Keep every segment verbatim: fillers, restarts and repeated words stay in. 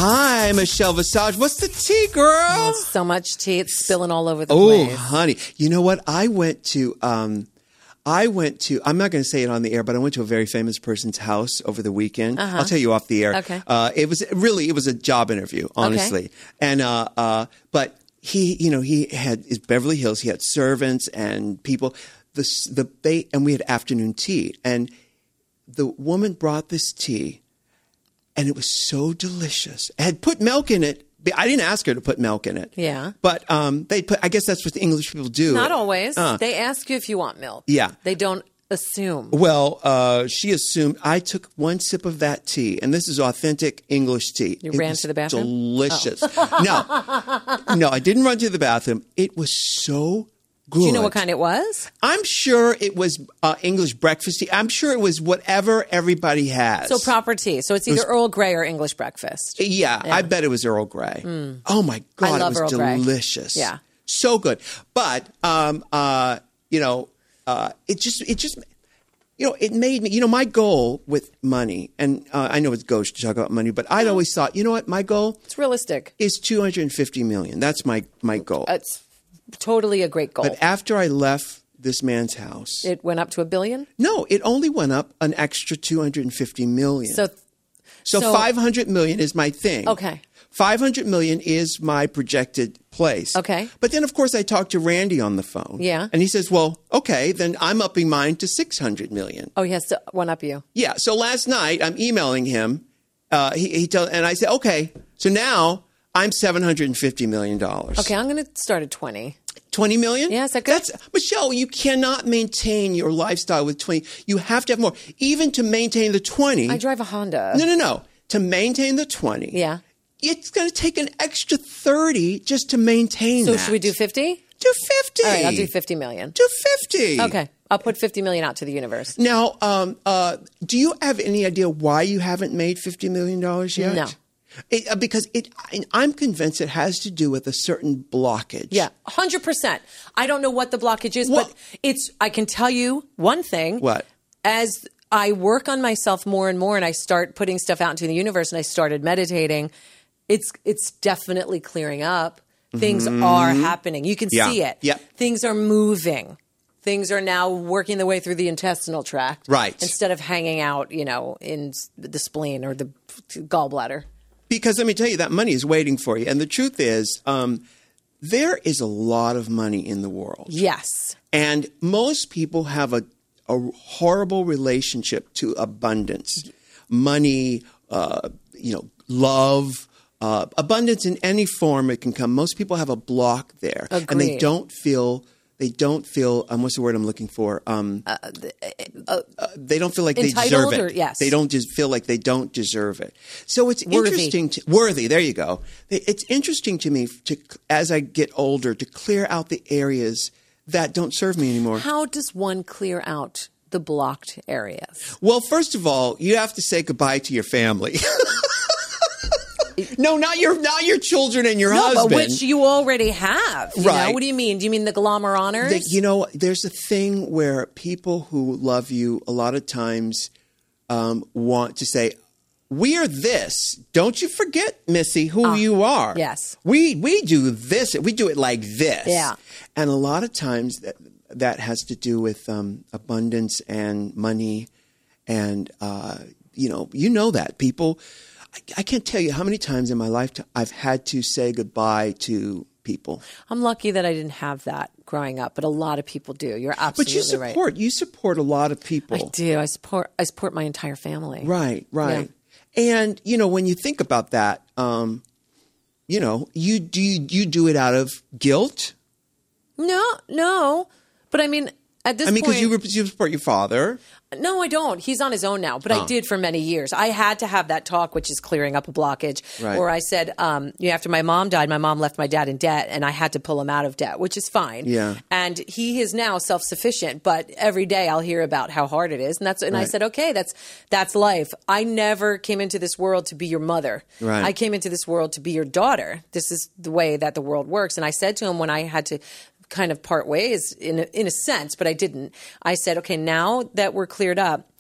Hi, Michelle Visage. What's the tea, girl? Oh, so much tea. It's spilling all over the oh, place. Oh, honey. You know what? I went to, um, I went to, I'm not going to say it on the air, but I went to a very famous person's house over the weekend. Uh-huh. I'll tell you off the air. Okay. Uh, it was really, it was a job interview, honestly. Okay. And, uh, uh, but he, you know, he had his Beverly Hills. He had servants and people. The, the, they, and we had afternoon tea. And the woman brought this tea. And it was so delicious. It had put milk in it. I didn't ask her to put milk in it. Yeah. But um, they put. I guess that's what the English people do. Not always. Uh, They ask you if you want milk. Yeah. They don't assume. Well, uh, she assumed. I took one sip of that tea, and this is authentic English tea. You it ran was to the bathroom? Delicious. no, no, I didn't run to the bathroom. It was so good. Do you know what kind it was? I'm sure it was uh, English breakfast tea. I'm sure it was whatever everybody has. So proper tea. So it's either was- Earl Grey or English breakfast. Yeah, Yeah. I bet it was Earl Grey. Oh my God, love it was Earl Grey. delicious. Yeah. So good. But um uh you know, uh it just it just you know, it made me, you know, my goal with money, and uh, I know it's gauche to talk about money, but I'd always thought, you know what, my goal It's realistic. is two hundred fifty million. That's my my goal. It's totally a great goal. But after I left this man's house, It went up to a billion? no, it only went up an extra two hundred fifty million. So, So, So- five hundred million is my thing. Okay. five hundred million is my projected place. Okay. But then, of course, I talked to Randy on the phone. Yeah. And he says, well, okay, then I'm upping mine to six hundred million. oh, he has to one up you. Yeah. So last night, I'm emailing him. Uh, he, he tell, and I said, okay, so now I'm seven hundred fifty million dollars. Okay, I'm going to start at twenty. twenty million? Yeah, is that good? That's, Michelle, you cannot maintain your lifestyle with twenty. You have to have more. Even to maintain the twenty. I drive a Honda. No, no, no. To maintain the twenty. Yeah. It's going to take an extra thirty just to maintain So that. should we do fifty? Do fifty. All right, I'll do fifty million. Do fifty. Okay, I'll put fifty million out to the universe. Now, um, uh, do you have any idea why you haven't made fifty million dollars yet? No. It, uh, because it, I, I'm convinced it has to do with a certain blockage. Yeah, one hundred percent. I don't know what the blockage is, What? but it's, I can tell you one thing. What? As I work on myself more and more and I start putting stuff out into the universe and I started meditating, it's it's definitely clearing up. Things are happening. You can Mm-hmm. Yeah. see it. Yep. Things are moving. Things are now working their way through the intestinal tract. Right. Instead of hanging out, you know, in s- the spleen or the gallbladder. Because let me tell you, that money is waiting for you. And the truth is, um, there is a lot of money in the world. Yes. And most people have a, a horrible relationship to abundance, money, uh, you know, love, uh, abundance in any form it can come. Most people have a block there, and they Agreed. don't feel. They don't feel. Um, what's the word I'm looking for? Um, uh, they don't feel like they deserve Entitled it. or- yes. They don't just feel like they don't deserve it. So it's Worthy. interesting. To, worthy. There you go. It's interesting to me to, as I get older, to clear out the areas that don't serve me anymore. How does one clear out the blocked areas? Well, first of all, you have to say goodbye to your family. no, not your not your children and your No, husband. but which you already have. You Right. know? What do you mean? Do you mean the glamour honors? That, you know, there's a thing where people who love you a lot of times um, want to say, "We're this. Don't you forget, Missy, who you are. yes. we we do this. We do it like this. Yeah. And a lot of times that that has to do with um, abundance and money, and uh, you know, you know that people. I, I can't tell you how many times in my lifetime I've had to say goodbye to people. I'm lucky that I didn't have that growing up, but a lot of people do. You're absolutely But you support right. you support a lot of people. I do. I support. I support my entire family. Right, right. And you know, when you think about that, um, you know, you do you, you do it out of guilt. No, no. But I mean, at this I mean, point, because you, rep- you support your father. no, I don't. He's on his own now, but I did for many years. I had to have that talk, which is clearing up a blockage. Right. Where I said, um, you know, after my mom died, my mom left my dad in debt, and I had to pull him out of debt, which is fine. Yeah. And he is now self sufficient, but every day I'll hear about how hard it is, and that's and I Right. said, okay, that's that's life. I never came into this world to be your mother. Right. I came into this world to be your daughter. This is the way that the world works. And I said to him when I had to kind of part ways in a, in a sense, but I didn't. I said, okay, now that we're cleared up,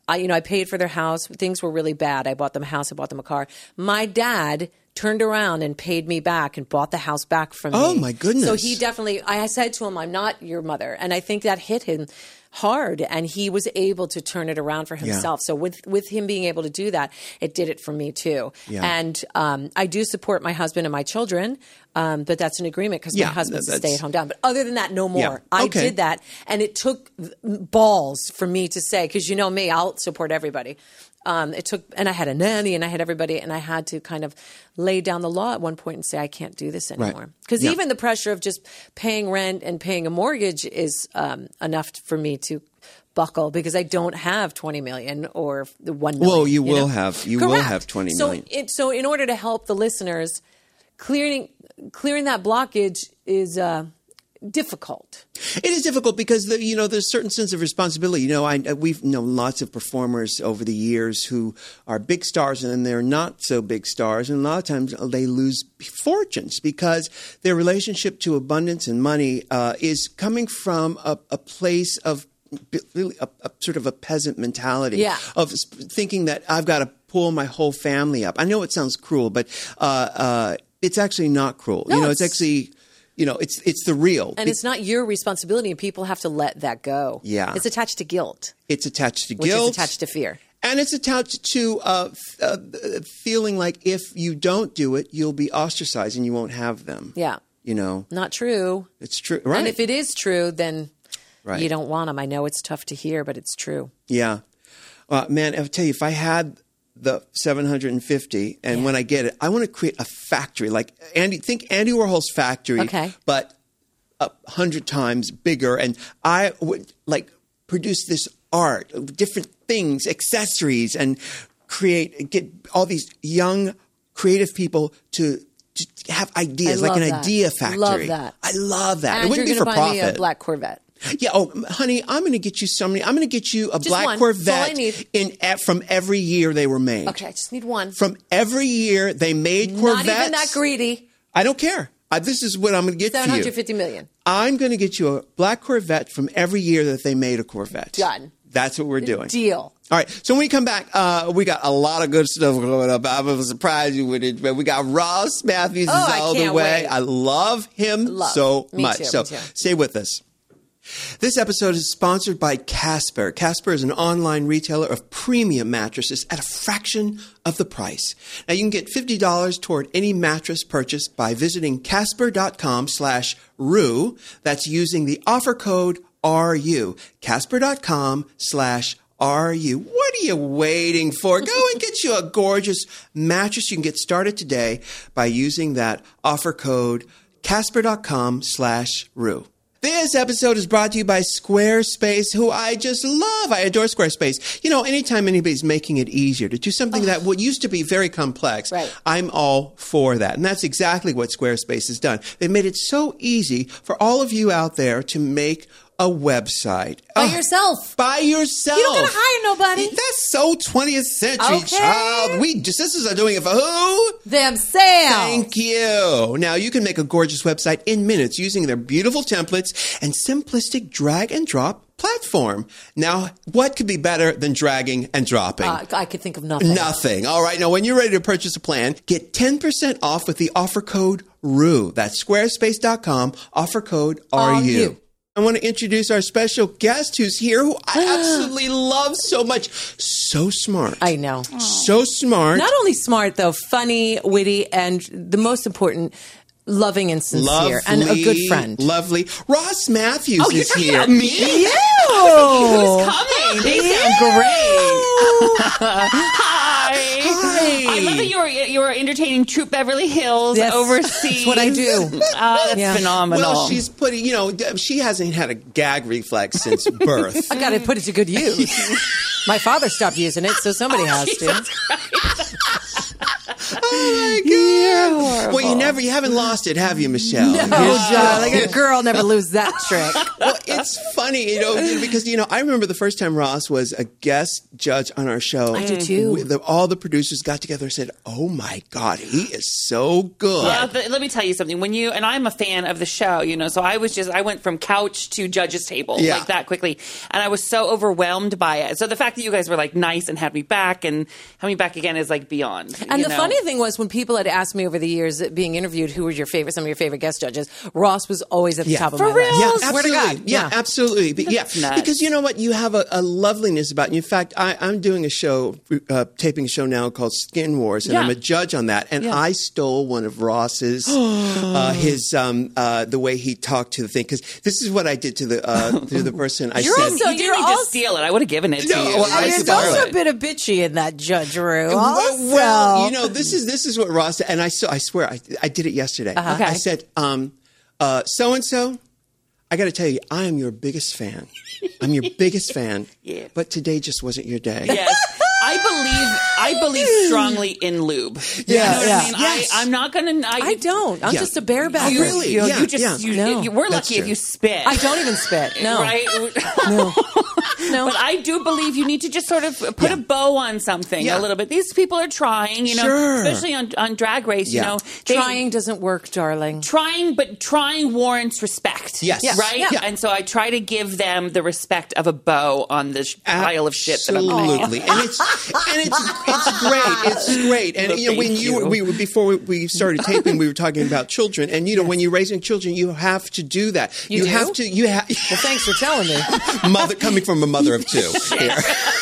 I, you know, I paid for their house. Things were really bad. I bought them a house. I bought them a car. My dad turned around and paid me back and bought the house back from Oh, me. my goodness. So he definitely, I said to him, I'm not your mother. And I think that hit him hard, and he was able to turn it around for himself. So with with him being able to do that, it did it for me too. Yeah. And um, I do support my husband and my children, um, but that's an agreement because Yeah, my husband's that's- a stay-at-home dad. But other than that, no more. Yeah. I Okay. did that, and it took balls for me to say, because you know me, I'll support everybody. Um, it took, and I had a nanny, and I had everybody, and I had to kind of lay down the law at one point and say, I can't do this anymore. Because Yeah. even the pressure of just paying rent and paying a mortgage is um, enough for me to buckle, because I don't have twenty million or the one million. Well, you will know? have- you will Correct. have twenty so million. It, so in order to help the listeners, clearing clearing that blockage is uh, difficult. It is difficult because the, you know there's a certain sense of responsibility. You know, I we've known lots of performers over the years who are big stars and then they're not so big stars, and a lot of times they lose fortunes because their relationship to abundance and money uh, is coming from a, a place of really a, a sort of a peasant mentality Yeah. of thinking that I've got to pull my whole family up. I know it sounds cruel, but uh, uh, it's actually not cruel. No, you know, it's, it's- actually. You know, it's it's the real. And it's not your responsibility, and people have to let that go. Yeah. It's attached to guilt, It's attached to which guilt. is attached to fear. And it's attached to uh, f- uh, feeling like if you don't do it, you'll be ostracized and you won't have them. Yeah. You know, Not true. it's true. Right. And if it is true, then Right. you don't want them. I know it's tough to hear, but it's true. yeah. Uh, man, I'll tell you, if I had the seven hundred fifty and Yeah. when I get it, I want to create a factory. Like Andy, think Andy Warhol's factory, Okay. but a hundred times bigger. And I would like produce this art, different things, accessories, and create, get all these young creative people to, to have ideas, I like an love that. idea factory. Love that. I love that. And it wouldn't you're be for going to buy me a profit. black Corvette. Yeah. Oh, honey, I'm going to get you somebody. I'm going to get you a black one. That's all I Corvette need. in e- from every year they were made. Okay, I just need one. From every year they made Corvettes. Not even that greedy. I don't care. I, this is what I'm going to get for Seven hundred you. fifty million. I'm going to get you a black Corvette from every year that they made a Corvette. Done. That's what we're doing. Deal. All right. So when we come back, uh, we got a lot of good stuff going up. I'm going to surprise you with it. But we got Ross Matthews Oh, is I all the can't way. wait. I love him Love. so Me much. too, so me too. stay with us. This episode is sponsored by Casper. Casper is an online retailer of premium mattresses at a fraction of the price. Now you can get fifty dollars toward any mattress purchased by visiting casper.com slash rue. That's using the offer code R U. Casper.com slash R U. What are you waiting for? Go and get you a gorgeous mattress. You can get started today by using that offer code casper.com slash rue. This episode is brought to you by Squarespace, who I just love. I adore Squarespace. You know, anytime anybody's making it easier to do something that what used to be very complex, Right. I'm all for that. And that's exactly what Squarespace has done. They've made it so easy for all of you out there to make a website. By Oh, yourself. By yourself. You don't gotta hire nobody. That's so twentieth century, Okay. child. We sisters are doing it for who? Themselves. Thank you. Now you can make a gorgeous website in minutes using their beautiful templates and simplistic drag and drop platform. Now, what could be better than dragging and dropping? Uh, I could think of nothing. Nothing. All right. Now, when you're ready to purchase a plan, get ten percent off with the offer code RUE. That's squarespace dot com, offer code R U. R U. I want to introduce our special guest who's here, who I absolutely love so much. So smart. I know. So smart. Not only smart, though, funny, witty, and the most important, loving and sincere, Lovely, and a good friend. Lovely. Ross Matthews Oh, you're is talking here. about me? Yeah. Who's coming? They sound great. Hi. Hi. I love that you're you're entertaining Troop Beverly Hills Yes. overseas. That's what I do. Oh, that's Yeah. phenomenal. Well, she's putting, you know, she hasn't had a gag reflex since birth. I got to put it to good use. My father stopped using it, so somebody has to. Oh my God. Well, you never, you haven't lost it, have you, Michelle? No, You're- darling, a girl never lose that trick. Well, it's funny, you know, because, you know, I remember the first time Ross was a guest judge on our show. I do too. We- the- all the producers got together and said, oh my God, he is so good. Well, th- let me tell you something. When you and I'm a fan of the show, you know, so I was just I went from couch to judge's table Yeah. like that quickly, and I was so overwhelmed by it. So the fact that you guys were like nice and had me back and have me back again is like beyond. And you the know? funny thing was when people had asked me over the years that being interviewed who were your favorite, some of your favorite guest judges, Ross was always at the Yeah. top of For my real? list. Yeah, Swear to absolutely. God. Yeah, absolutely. But, yeah, nuts. because you know what, you have a, a loveliness about you. In fact, I, I'm doing a show, uh, taping a show now called Skin Wars, and Yeah. I'm a judge on that. And Yeah. I stole one of Ross's, uh, his um, uh, the way he talked to the thing. Because this is what I did to the uh, to the person. I You're said, also- you didn't you're need to also- steal it. I would have given it to No, you. well, I And said there's also borrow a bit of bitchy in that judge room. Well, Also. well, you know, this is this is what Ross said, and I so I swear I, I did it yesterday. Okay. I said, um, uh, so and so, I got to tell you, I am your biggest fan. I'm your biggest fan. Yeah. But today just wasn't your day. Yes. I believe I believe strongly in lube. Yeah, you know what yeah. I mean? Yes. I, I'm not gonna. I, I don't. I'm Yeah. just a bareback. You, Really? You, Yeah, you just. yeah. You, No. you- we're That's lucky if true. you spit. I don't even spit. No. Right? No. No. But I do believe you need to just sort of put Yeah. a bow on something Yeah. a little bit. These people are trying, you know, Sure. especially on, on Drag Race, you Yeah. know. they- Trying doesn't work, darling. Trying, but trying warrants respect. Yes. Yeah. Right? Yeah. And so I try to give them the respect of a bow on this pile of shit that I'm making. Absolutely, and it's and it's it's great. It's great, and Well, you know when thank you, you. we were before we, we started taping, we were talking about children, and you know when you're raising children, you have to do that. You do? have to. You have Well, thanks for telling me. mother coming from a mother of two. Here.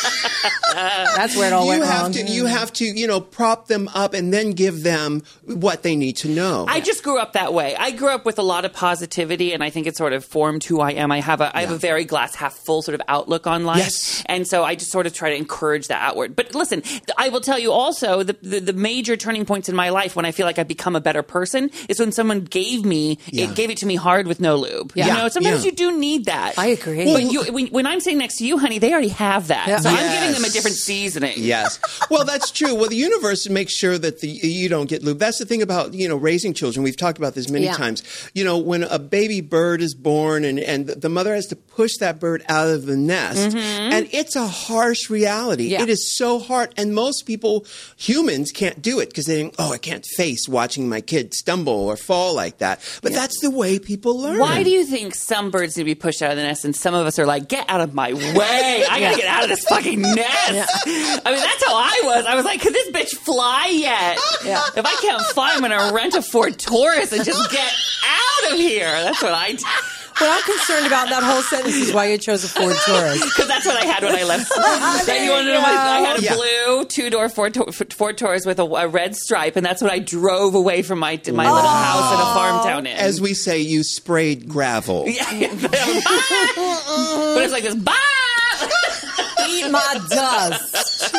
That's where it all You went have wrong. to. You have to. You know, prop them up and then give them what they need to know. I just grew up that way. I grew up with a lot of positivity, and I think it sort of formed who I am. I have a I have Yeah. a very glass half full sort of outlook on life, Yes. and so I just sort of try to encourage that outward. But listen, I will tell you also the, the the major turning points in my life when I feel like I've become a better person is when someone gave me Yeah. it gave it to me hard with no lube. Yeah. You know, sometimes Yeah. you do need that. I agree. But Well, you, when, when I'm sitting next to you, honey, they already have that. Yeah. So I'm Yes. giving them a different seasoning. Yes. Well, that's true. Well, the universe makes sure that the, you don't get lube. That's the thing about, you know, raising children. We've talked about this many Yeah. times. You know, when a baby bird is born and, and the mother has to push that bird out of the nest, and it's a harsh reality. Yeah. It is so hard. And most people, humans, can't do it because they think, oh, I can't face watching my kid stumble or fall like that. But that's the way people learn. Why do you think some birds need to be pushed out of the nest and some of us are like, get out of my way. I gotta get out of this fucking nest. I mean, that's how I was. I was like, could this bitch fly yet? Yeah. If I can't fly, I'm gonna rent a Ford Taurus and just get out of here. That's what I do. What I'm concerned about in that whole sentence is why you chose a Ford Taurus. Because that's what I had when I left. Then you want to know my, I had a Yeah. blue two-door Ford, Tor- Ford Taurus with a, a red stripe, and that's what I drove away from my my little house in a farm town in. As we say, you sprayed gravel. Yeah, yeah. But it's like this, bah! Eat my dust.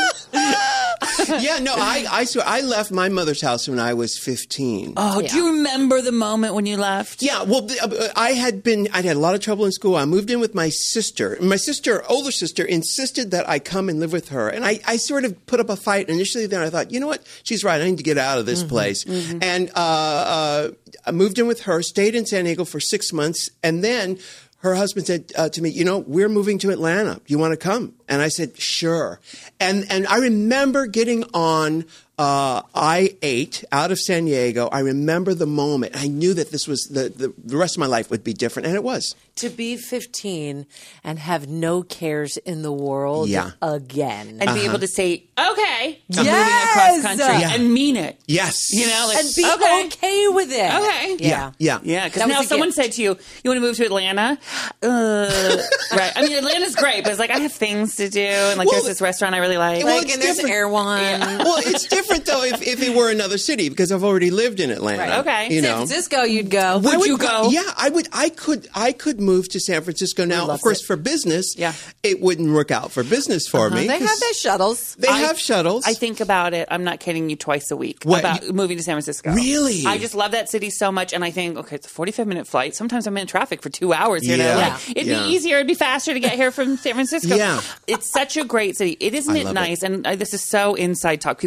Yeah, no, I, I swear, I left my mother's house when I was fifteen. Oh, Yeah. do you remember the moment when you left? Yeah, well, the- uh, I had been, I'd had a lot of trouble in school. I moved in with my sister. My sister, older sister, insisted that I come and live with her. And I, I sort of put up a fight initially. Then I thought, you know what? She's right. I need to get out of this place. And uh, uh, I moved in with her, stayed in San Diego for six months. And then her husband said uh, to me, you know, we're moving to Atlanta. You want to come? And I said, sure. And and I remember getting on uh, I eight out of San Diego. I remember the moment. I knew that this was the, the, the rest of my life would be different. And it was. To be fifteen and have no cares in the world Yeah. again. And be able to say, okay, I'm Yes! moving across country Yeah. and mean it. Yes. You know, like, And be okay. okay. with it. Okay. Yeah. Yeah. Yeah, because That was now a someone gift. said to you, "You want to move to Atlanta?" Uh, right. I mean, Atlanta's great, but it's like I have things to do, and like Well, there's this restaurant I really like. well, Like, it's and there's different. Erewhon. Well, it's different though if, if it were another city because I've already lived in Atlanta. Right. Okay. You San know. Francisco, you'd go. Would I you go? Yeah, I would. I could. I could move to San Francisco now. loves Of course, it. for business, Yeah. it wouldn't work out for business for me. They 'cause have their shuttles. They I- have shuttles. I think about it. I'm not kidding you. Twice a week What, about you- moving to San Francisco. Really? I just love that city so much, and I think, okay, it's a forty-five minute flight. Sometimes I'm in traffic for two hours here. Yeah. Now. Yeah. Like, it'd Yeah. be easier. It'd be faster to get here from San Francisco. Yeah. It's such a great city. It isn't I it love nice? it. And uh, this is so inside talk. People who like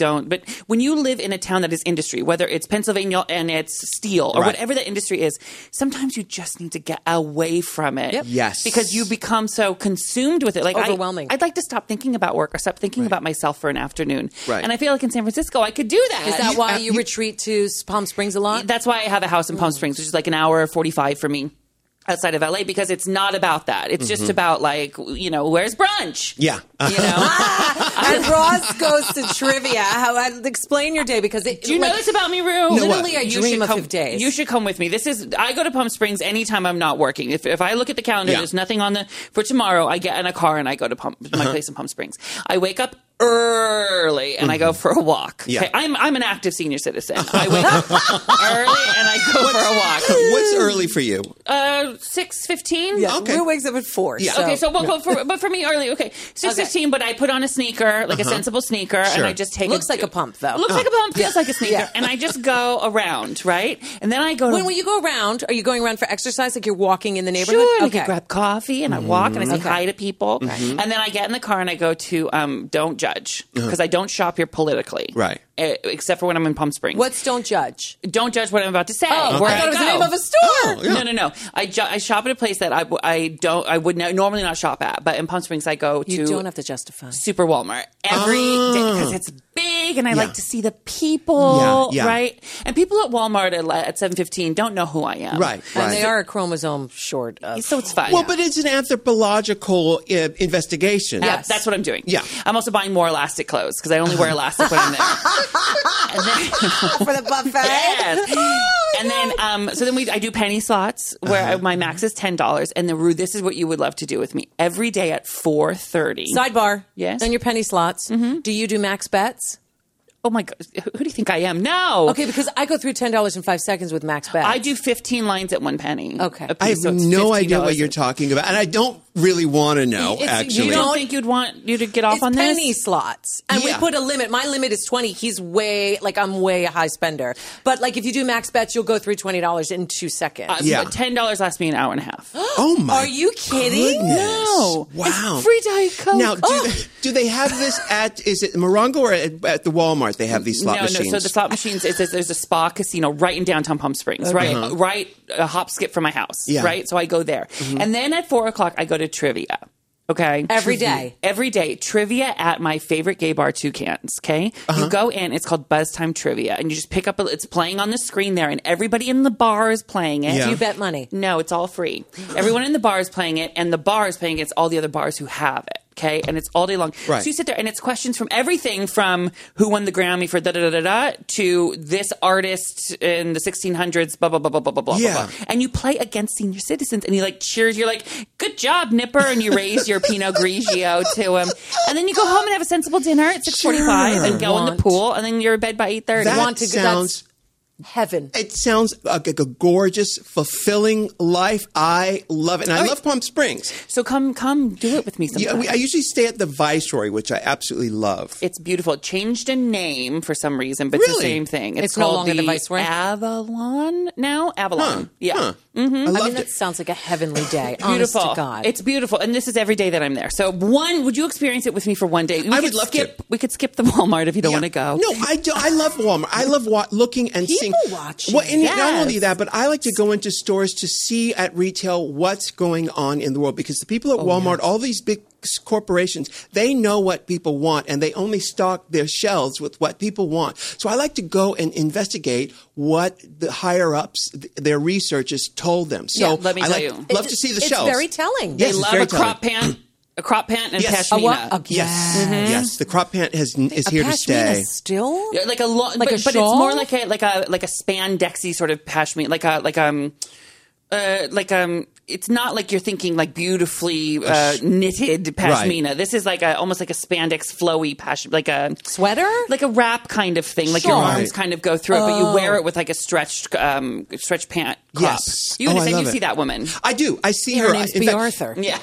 don't. But when you live in a town that is industry, whether it's Pennsylvania and it's steel or Right. whatever the industry is, sometimes you just need to get away from it. Yep. Yes. Because you become so consumed with it. Like I- Overwhelming. I'd like to stop thinking about work or stop thinking about myself for an afternoon. Right. And I feel like in San Francisco, I could do that. Is that why uh, you, you- retreat to Palm Springs a lot? That's why I have a house in Palm Springs, which is like an hour forty-five for me outside of L A, because it's not about that. It's just about like, you know, where's brunch? Yeah. You know? And Ross goes to trivia. How I, explain your day because it, Do you like, know this about me, Rue? No, what? literally I You dream should of come, fifth days. You should come with me. This is I go to Palm Springs anytime I'm not working. If if I look at the calendar, Yeah. there's nothing on the for tomorrow. I get in a car and I go to Palm, my place in Palm Springs. I wake up early and I go for a walk. Yeah. Okay, I'm I'm an active senior citizen. I wake up early and I go for a walk. What's early for you? Uh, six fifteen. Yeah, Okay. Rue wakes up at four. Yeah. So. Okay, so well, for, but for me early, okay, six Okay. fifteen. But I put on a sneaker, like a sensible sneaker, and Sure. I just take Looks a, like a pump, though. Looks like a pump, feels like a sneaker, Yeah. and I just go around, right? And then I go to When will you go around? Are you going around for exercise? Like you're walking in the neighborhood? Sure, and Okay. I grab coffee and I walk and I say Okay. hi to people, and then I get in the car and I go to um, Don't Judge because I don't shop here politically, Right. eh, except for when I'm in Palm Springs. What's Don't Judge? Don't judge what I'm about to say. Oh, Where I thought it was the go. name of a store. yeah. No, no, no. I, ju- I shop at a place that I, w- I don't I would no- normally not shop at, but in Palm Springs I go to You don't have to justify. Super Walmart every day because it's big and I like to see the people, Yeah, yeah. right? And people at Walmart at, at seven fifteen don't know who I am, Right. And right. they are a chromosome short. Of, So it's fine. Well, but it's an anthropological uh, investigation. Yeah, Yes. that's what I'm doing. Yeah. I'm also buying more elastic clothes because I only wear elastic when I'm there. And then, for the buffet. yes. And then, um, so then we, I do penny slots where Uh-huh. I, my max is ten dollars. And then, Rue, this is what you would love to do with me every day at four thirty. Sidebar. Yes? On your penny slots, do you do max bets? Oh my God, who do you think I am? No. Okay, because I go through ten dollars in five seconds with max bets. I do fifteen lines at one penny. Okay. a I have piece, so it's no idea fifteen dollars. what you're talking about, and I don't really want to know. It's- actually, You don't think you'd want you to get off It's on this? penny slots, and we Yeah. put a limit. My limit is twenty. He's way like I'm way a high spender. But like if you do max bets, you'll go through twenty dollars in two seconds. Uh, Yeah. but ten dollars lasts me an hour and a half. Oh my! Are you kidding? goodness. No. Wow. It's free Diet Coke. Now, do, Oh. they, do they have this at? Is it Morongo or at, at the Walmart? They have these slot no, machines. no. So the slot machines is there's a spa casino right in downtown Palm Springs, right, right, a hop skip from my house, Yeah. right. So I go there, and then at four o'clock I go to trivia. Okay, Every Trivia. day. every day trivia at my favorite gay bar, Toucans. Okay, you go in. It's called Buzz Time Trivia, and you just pick up. A, it's playing on the screen there, and everybody in the bar is playing it. Yeah. You bet money. No, it's all free. Everyone in the bar is playing it, and the bar is playing against all the other bars who have it. Okay, and it's all day long. Right. So you sit there, and it's questions from everything from who won the Grammy for da da da da da to this artist in the sixteen hundreds, blah blah blah blah blah blah blah. Yeah. blah. And you play against senior citizens, and he like cheers. You're like, "Good job, Nipper," and you raise your Pinot Grigio to him, and then you go home and have a sensible dinner at six forty-five, Sure. and go in the Want. pool, and then you're in bed by eight thirty. that want to- sounds. Heaven. It sounds like a gorgeous, fulfilling life. I love it, and I right. love Palm Springs. So come, come, do it with me sometime. Yeah, we, I usually stay at the Viceroy, which I absolutely love. It's beautiful. It changed a name for some reason, but it's Really? the same thing. It's, It's no called longer the Viceroy? Avalon now? Avalon. Huh, Yeah. huh. Mm-hmm. I I loved mean, that it. sounds like a heavenly day. Honest Beautiful. to God. It's beautiful. And this is every day that I'm there. So one, would you experience it with me for one day? We I could would love skip, to. We could skip the Walmart if you don't Yeah. want to go. No, I do. I love Walmart. I love wa- looking and People seeing. watching. Well, and not Yes. only that, but I like to go into stores to see at retail what's going on in the world because the people at Oh, Walmart, all these big s- corporations, they know what people want and they only stock their shelves with what people want. So I like to go and investigate what the higher ups, th- their researchers told them. So Yeah, let me I tell like, you. love to see the it's shelves. very telling. Yes, They it's love very a crop telling. pant, a crop pant and Yes. pashmina. A what? A- Yes, Yes. yes. The crop pant has, is A here to pashmina stay. still? Yeah, like a lo- Like but, a but it's shawl? more like a like a like a spandexy sort of pashmina, like a like um uh like um it's not like you're thinking like beautifully uh, knitted pashmina. This is like a almost like a spandex flowy pashmina, like a Sweater? like a wrap kind of thing. Like your Sure. arms Right. kind of go through it, but you wear it with like a stretched um stretch pant crop. Yes. You Oh, I understand? love you it. see that woman? I do. I see Her her. name's In B. fact- Arthur. Yeah.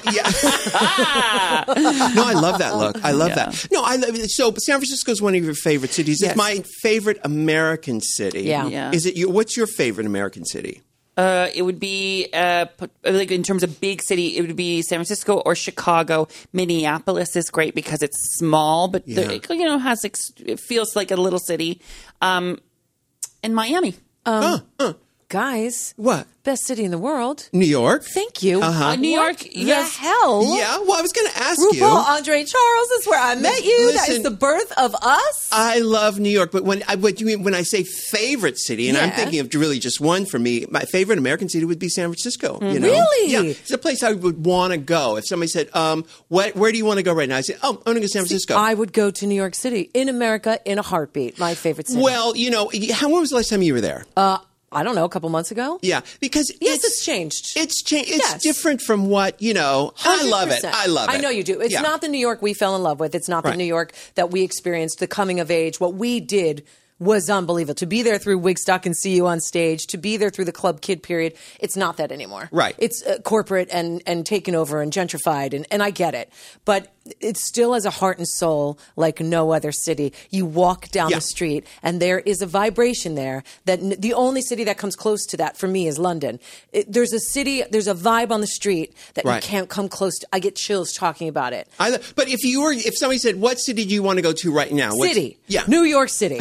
Yeah. No, I love that look. I love Yeah. that. No, I love it. So San Francisco is one of your favorite cities. Yes. It's my favorite American city. Yeah. Yeah. Is it your, what's your favorite American city? Uh, it would be uh, like in terms of big city, it would be San Francisco or Chicago. Minneapolis is great because it's small, but Yeah. the, you know has it feels like a little city. Um, and Miami, Huh, huh. Guys, What? best city in the world. New York? Thank you. Uh-huh. Uh, New What York, the yes. hell? Yeah, well, I was going to ask RuPaul, you. Andre Charles is where I met you. that listen- is the birth of us. I love New York, but when I, what do you mean when I say favorite city, and I'm Yeah. thinking of really just one for me, my favorite American city would be San Francisco. You know? Really? Yeah, it's a place I would want to go. If somebody said, um, what, where do you want to go right now? I say, oh, I'm going to go to San Francisco. I would go to New York City in America in a heartbeat. My favorite city. Well, you know, how, when was the last time you were there? uh, I don't know, a couple months ago. Yeah, because Yes, it's, it's changed. It's changed. It's Yes. different from what you know. I love it. one hundred percent. I love it. I know you do. It's Yeah. not the New York we fell in love with. It's not the Right. New York that we experienced, the coming of age. What we did was unbelievable. To be there through Wigstock and see you on stage, to be there through the Club Kid period, it's not that anymore. Right. It's uh, corporate and, and taken over and gentrified, and, and I get it. But it still has a heart and soul like no other city. You walk down Yeah. the street, and there is a vibration there that n- the only city that comes close to that for me is London. It, there's a city, there's a vibe on the street that Right. you can't come close to. I get chills talking about it. I, but if you were, if somebody said, "What city do you want to go to right now?" What's- City. yeah, New York City.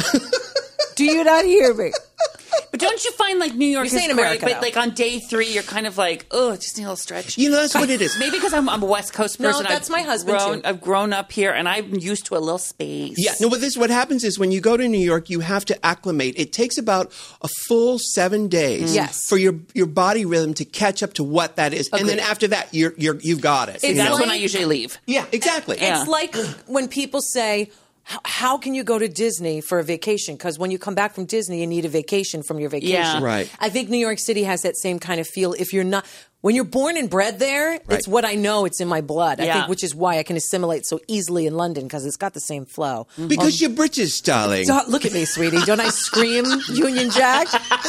Do you not hear me? But don't you find like New York You're is saying great, America, but though. like on day three, you're kind of like, oh, just need a little stretch. You know, that's what it is. Maybe because I'm, I'm a West Coast No, person. that's I've my husband, grown, too. I've grown up here, and I'm used to a little space. Yeah, no, but this what happens is when you go to New York, you have to acclimate. It takes about a full seven days Yes. for your your body rhythm to catch up to what that is, and then Agreed. after that, you're you're you've got it. It's you That's know? like- when I usually leave. yeah, exactly. Yeah. It's like when people say, "H- how can you go to Disney for a vacation? Because when you come back from Disney, you need a vacation from your vacation. Yeah. Right. I think New York City has that same kind of feel. If you're not, when you're born and bred there, it's what I know. It's in my blood. I Yeah. think, which is why I can assimilate so easily in London because it's got the same flow. Because you're British, darling. So, look at me, sweetie. Don't I scream Union Jack?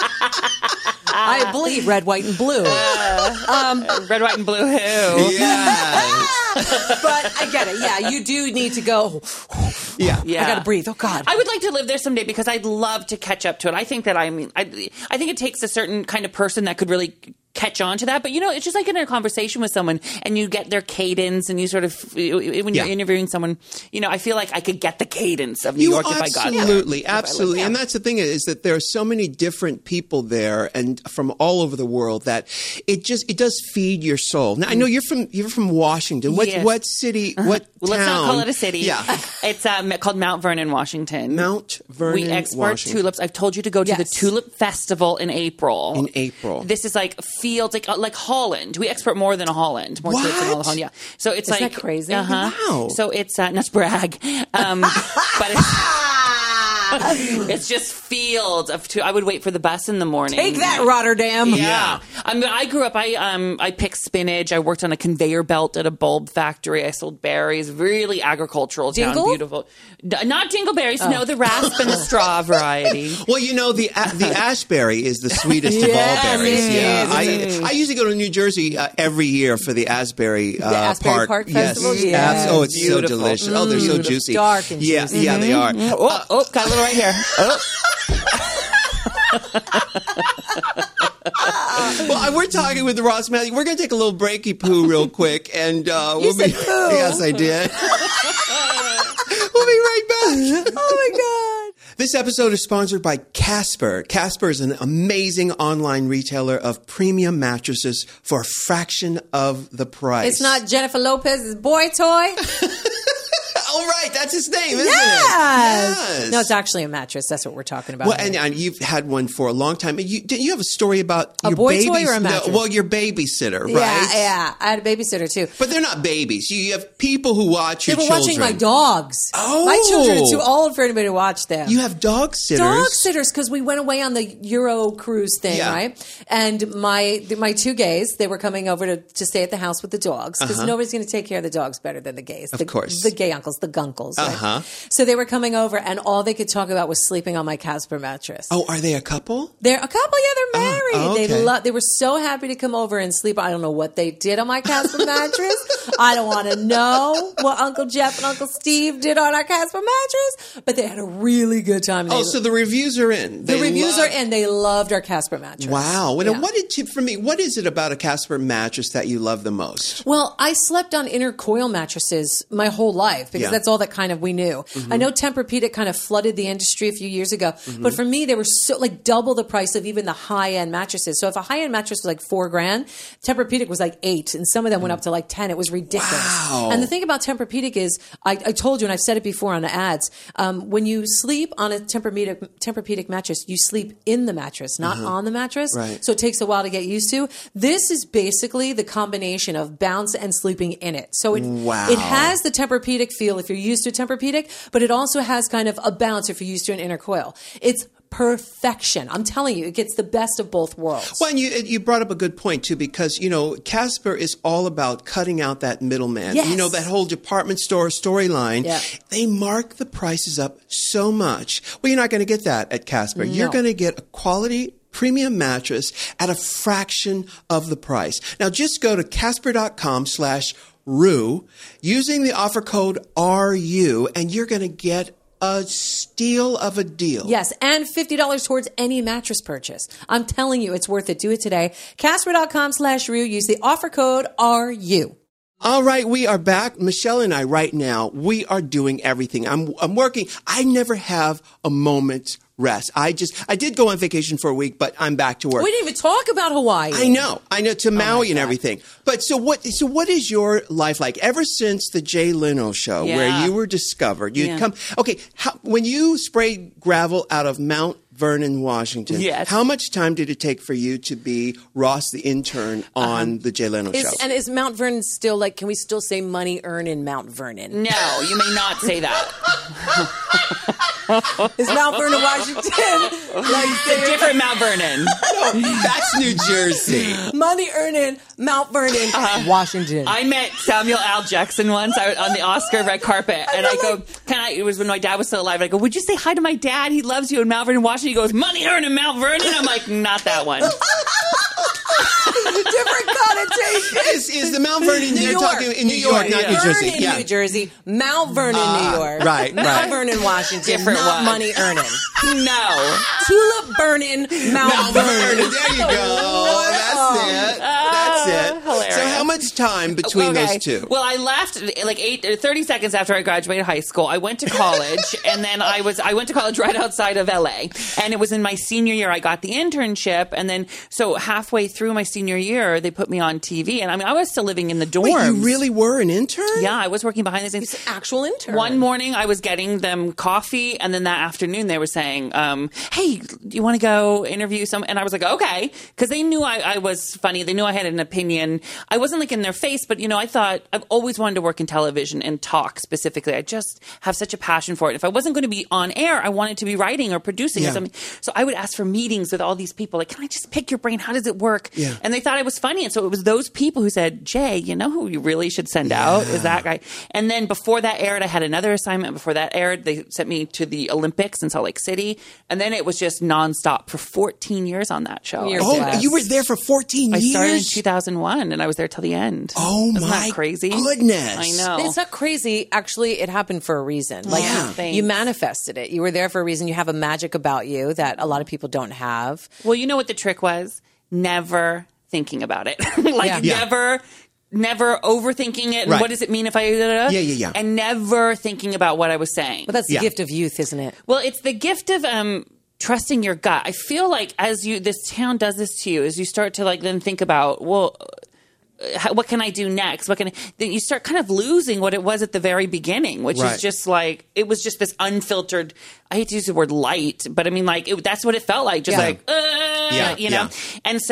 I bleed red, white, and blue. Red, white, and blue. Who? Yeah, But I get it. Yeah, you do need to go. yeah, Yeah. I got to breathe. Oh, God. I would like to live there someday because I'd love to catch up to it. I think that I mean, I, I think it takes a certain kind of person that could really catch on to that. But you know, it's just like in a conversation with someone, and you get their cadence, and you sort of when you're Yeah. interviewing someone, you know, I feel like I could get the cadence of New You York if I got there. absolutely, If I lived absolutely, there. and that's the thing is that there are so many different people there, and from all over the world that it just it does feed your soul. Now I know you're from you're from Washington. What Yes. what city? What Well, town? let's not call it a city. Yeah, It's um, called Mount Vernon, Washington. Mount Vernon. We export Washington. tulips. I've told you to go to Yes. the Tulip Festival in April. In April. This is like fields, like uh, like Holland. We export more than Holland. More tulips than What? all of Holland. Yeah. So it's Isn't like that crazy? Uh-huh. Wow. So it's uh, not to brag, um, but it's. It's just fields of. Tu- I would wait for the bus in the morning. Take that, Rotterdam. Yeah, I mean, I grew up. I um, I picked spinach. I worked on a conveyor belt at a bulb factory. I sold berries. Really agricultural town. Dingle? Beautiful. D- not dingleberries. No, the rasp and the straw variety. Well, you know the a- the ashberry is the sweetest Yes, of all berries. it Yeah, is. I, I usually go to New Jersey uh, every year for the Asbury uh, Asbury Park. Park yes. Festival? Yes. Yes. Oh, it's Beautiful. so delicious. Oh, they're so juicy. Dark and yeah, juicy. yeah, they are. Oh, oh, got a little right here. Oh. Well, I- we're talking with Ross Matthews. We're going to take a little breaky poo real quick, and uh, we'll said be. poo. Yes, I did. We'll be right back. Oh, my God. This episode is sponsored by Casper. Casper is an amazing online retailer of premium mattresses for a fraction of the price. It's not Jennifer Lopez's boy toy. Oh, right. That's his name, isn't Yes. it? Yes. No, it's actually a mattress. That's what we're talking about. Well, here. and, and you've had one for a long time. You, didn't you have a story about A your boy toy babys- or a no, mattress? well, your babysitter, right? Yeah, yeah. I had a babysitter too. But they're not babies. You, you have people who watch They your were children. watching my dogs. Oh. My children are too old for anybody to watch them. You have dog sitters. Dog sitters because we went away on the Euro cruise thing, Yeah. right? And my my two gays, they were coming over to, to stay at the house with the dogs because nobody's going to take care of the dogs better than the gays. Of the, course. the gay uncles. the Gunkles. Right? Uh-huh. So they were coming over, and all they could talk about was sleeping on my Casper mattress. Oh, are they a couple? They're a couple, yeah, they're married. Oh, okay. They love. They were so happy to come over and sleep. I don't know what they did on my Casper mattress. I don't want to know what Uncle Jeff and Uncle Steve did on our Casper mattress, but they had a really good time. Oh, they, so the reviews are in. the They reviews love- are in. They loved our Casper mattress. Wow. And Yeah. what did you, for me, what is it about a Casper mattress that you love the most? Well, I slept on inner coil mattresses my whole life because Yeah. that's all that kind of we knew. Mm-hmm. I know Tempur-Pedic kind of flooded the industry a few years ago, Mm-hmm. but for me, they were so like double the price of even the high-end mattresses. So if a high-end mattress was like four grand, Tempur-Pedic was like eight, and some of them went up to like ten. It was ridiculous. Wow. And the thing about Tempur-Pedic is, I, I told you, and I've said it before on the ads, um, when you sleep on a Tempur-Pedic, Tempur-Pedic mattress, you sleep in the mattress, not on the mattress. Right. So it takes a while to get used to. This is basically the combination of bounce and sleeping in it. So it Wow. it has the Tempur-Pedic feel if you're used to Tempur-Pedic, but it also has kind of a bounce if you're used to an inner coil. It's perfection. I'm telling you, it gets the best of both worlds. Well, and you, you brought up a good point, too, because, you know, Casper is all about cutting out that middleman. Yes. You know, that whole department store storyline. Yeah. They mark the prices up so much. Well, you're not going to get that at Casper. You're No. going to get a quality premium mattress at a fraction of the price. Now, just go to casper.com slash Rue using the offer code R U, and you're going to get a steal of a deal. Yes, and fifty dollars towards any mattress purchase. I'm telling you, it's worth it. Do it today. Casper.com slash Rue. Use the offer code R U. All right, we are back. Michelle and I right now, we are doing everything. I'm I'm working. I never have a moment's rest. I just I did go on vacation for a week, but I'm back to work. We didn't even talk about Hawaii. I know. I know to Maui and God. everything. But so what so what is your life like ever since the Jay Leno show Yeah. where you were discovered? You'd Yeah. come Okay, how, when you sprayed gravel out of Mount Vernon, Washington, Yes. how much time did it take for you to be Ross the intern on the Jay Leno Is, show? and is Mount Vernon still like, can we still say money earn in Mount Vernon? No, you may not say that. Is Mount Vernon, Washington, like It's a different Mount Vernon. That's New Jersey. money earning Mount Vernon, Washington? I met Samuel L. Jackson once I, on the Oscar red carpet, and I go, "Can I?" It was when my dad was still alive. And I go, "Would you say hi to my dad? He loves you in Mount Vernon, Washington." He goes, "Money earned in Mount Vernon." I'm like, "Not that one." Different connotation. Is, is the Mount Vernon New you're York. talking in New, York, not New Jersey? Vernon, Yeah. New Jersey. Mount Vernon, New York. right, Mount right. Vernon, Washington. Different not one. money earning. No. Tulip burning, Mount, Mount Vernon. Vernon. There you go. That's it. That's it. hilarious. So how much time between Okay. those two? Well, I left like eight, uh, thirty seconds after I graduated high school. I went to college, and then I was I went to college right outside of L A. And it was in my senior year I got the internship, and then so halfway through my senior year they put me on T V, and I mean I was still living in the dorms. Wait, you really were an intern? Yeah, I was working behind the scenes. He's an actual intern. One morning I was getting them coffee, and then that afternoon they were saying, um, "Hey, do you want to go interview some?" And I was like, "Okay," because they knew I, I was funny. They knew I had an opinion. I wasn't like in their face, but you know, I thought I've always wanted to work in television and talk specifically. I just have such a passion for it. If I wasn't going to be on air, I wanted to be writing or producing Yeah. or something. So I would ask for meetings with all these people. Like, can I just pick your brain? How does it work? Yeah. And they thought I was funny, and so it was those people who said, "Jay, you know who you really should send out is that guy." And then before that aired, I had another assignment. Before that aired, they sent me to the Olympics in Salt Lake City, and then it was just nonstop for fourteen years on that show. You're Oh, blessed. you were there for fourteen I years? started in two thousand one, and I was there till the end. Oh, Isn't my that crazy? goodness. I know. It's not crazy. Actually, it happened for a reason. Like Yeah. you, Thanks. you manifested it. You were there for a reason. You have a magic about you that a lot of people don't have. Well, you know what the trick was? Never thinking about it. like Yeah. Yeah. never never overthinking it and Right. what does it mean if I Yeah, yeah, yeah. and never thinking about what I was saying. But that's the Yeah. gift of youth, isn't it? Well, it's the gift of um trusting your gut. I feel like as you this town does this to you, as you start to like then think about, well, uh, how, what can I do next? What can I, then you start kind of losing what it was at the very beginning, which Right. is just like it was just this unfiltered. I hate to use the word light, but I mean like it, that's what it felt like, just Yeah. like uh, Yeah, you know. yeah. And so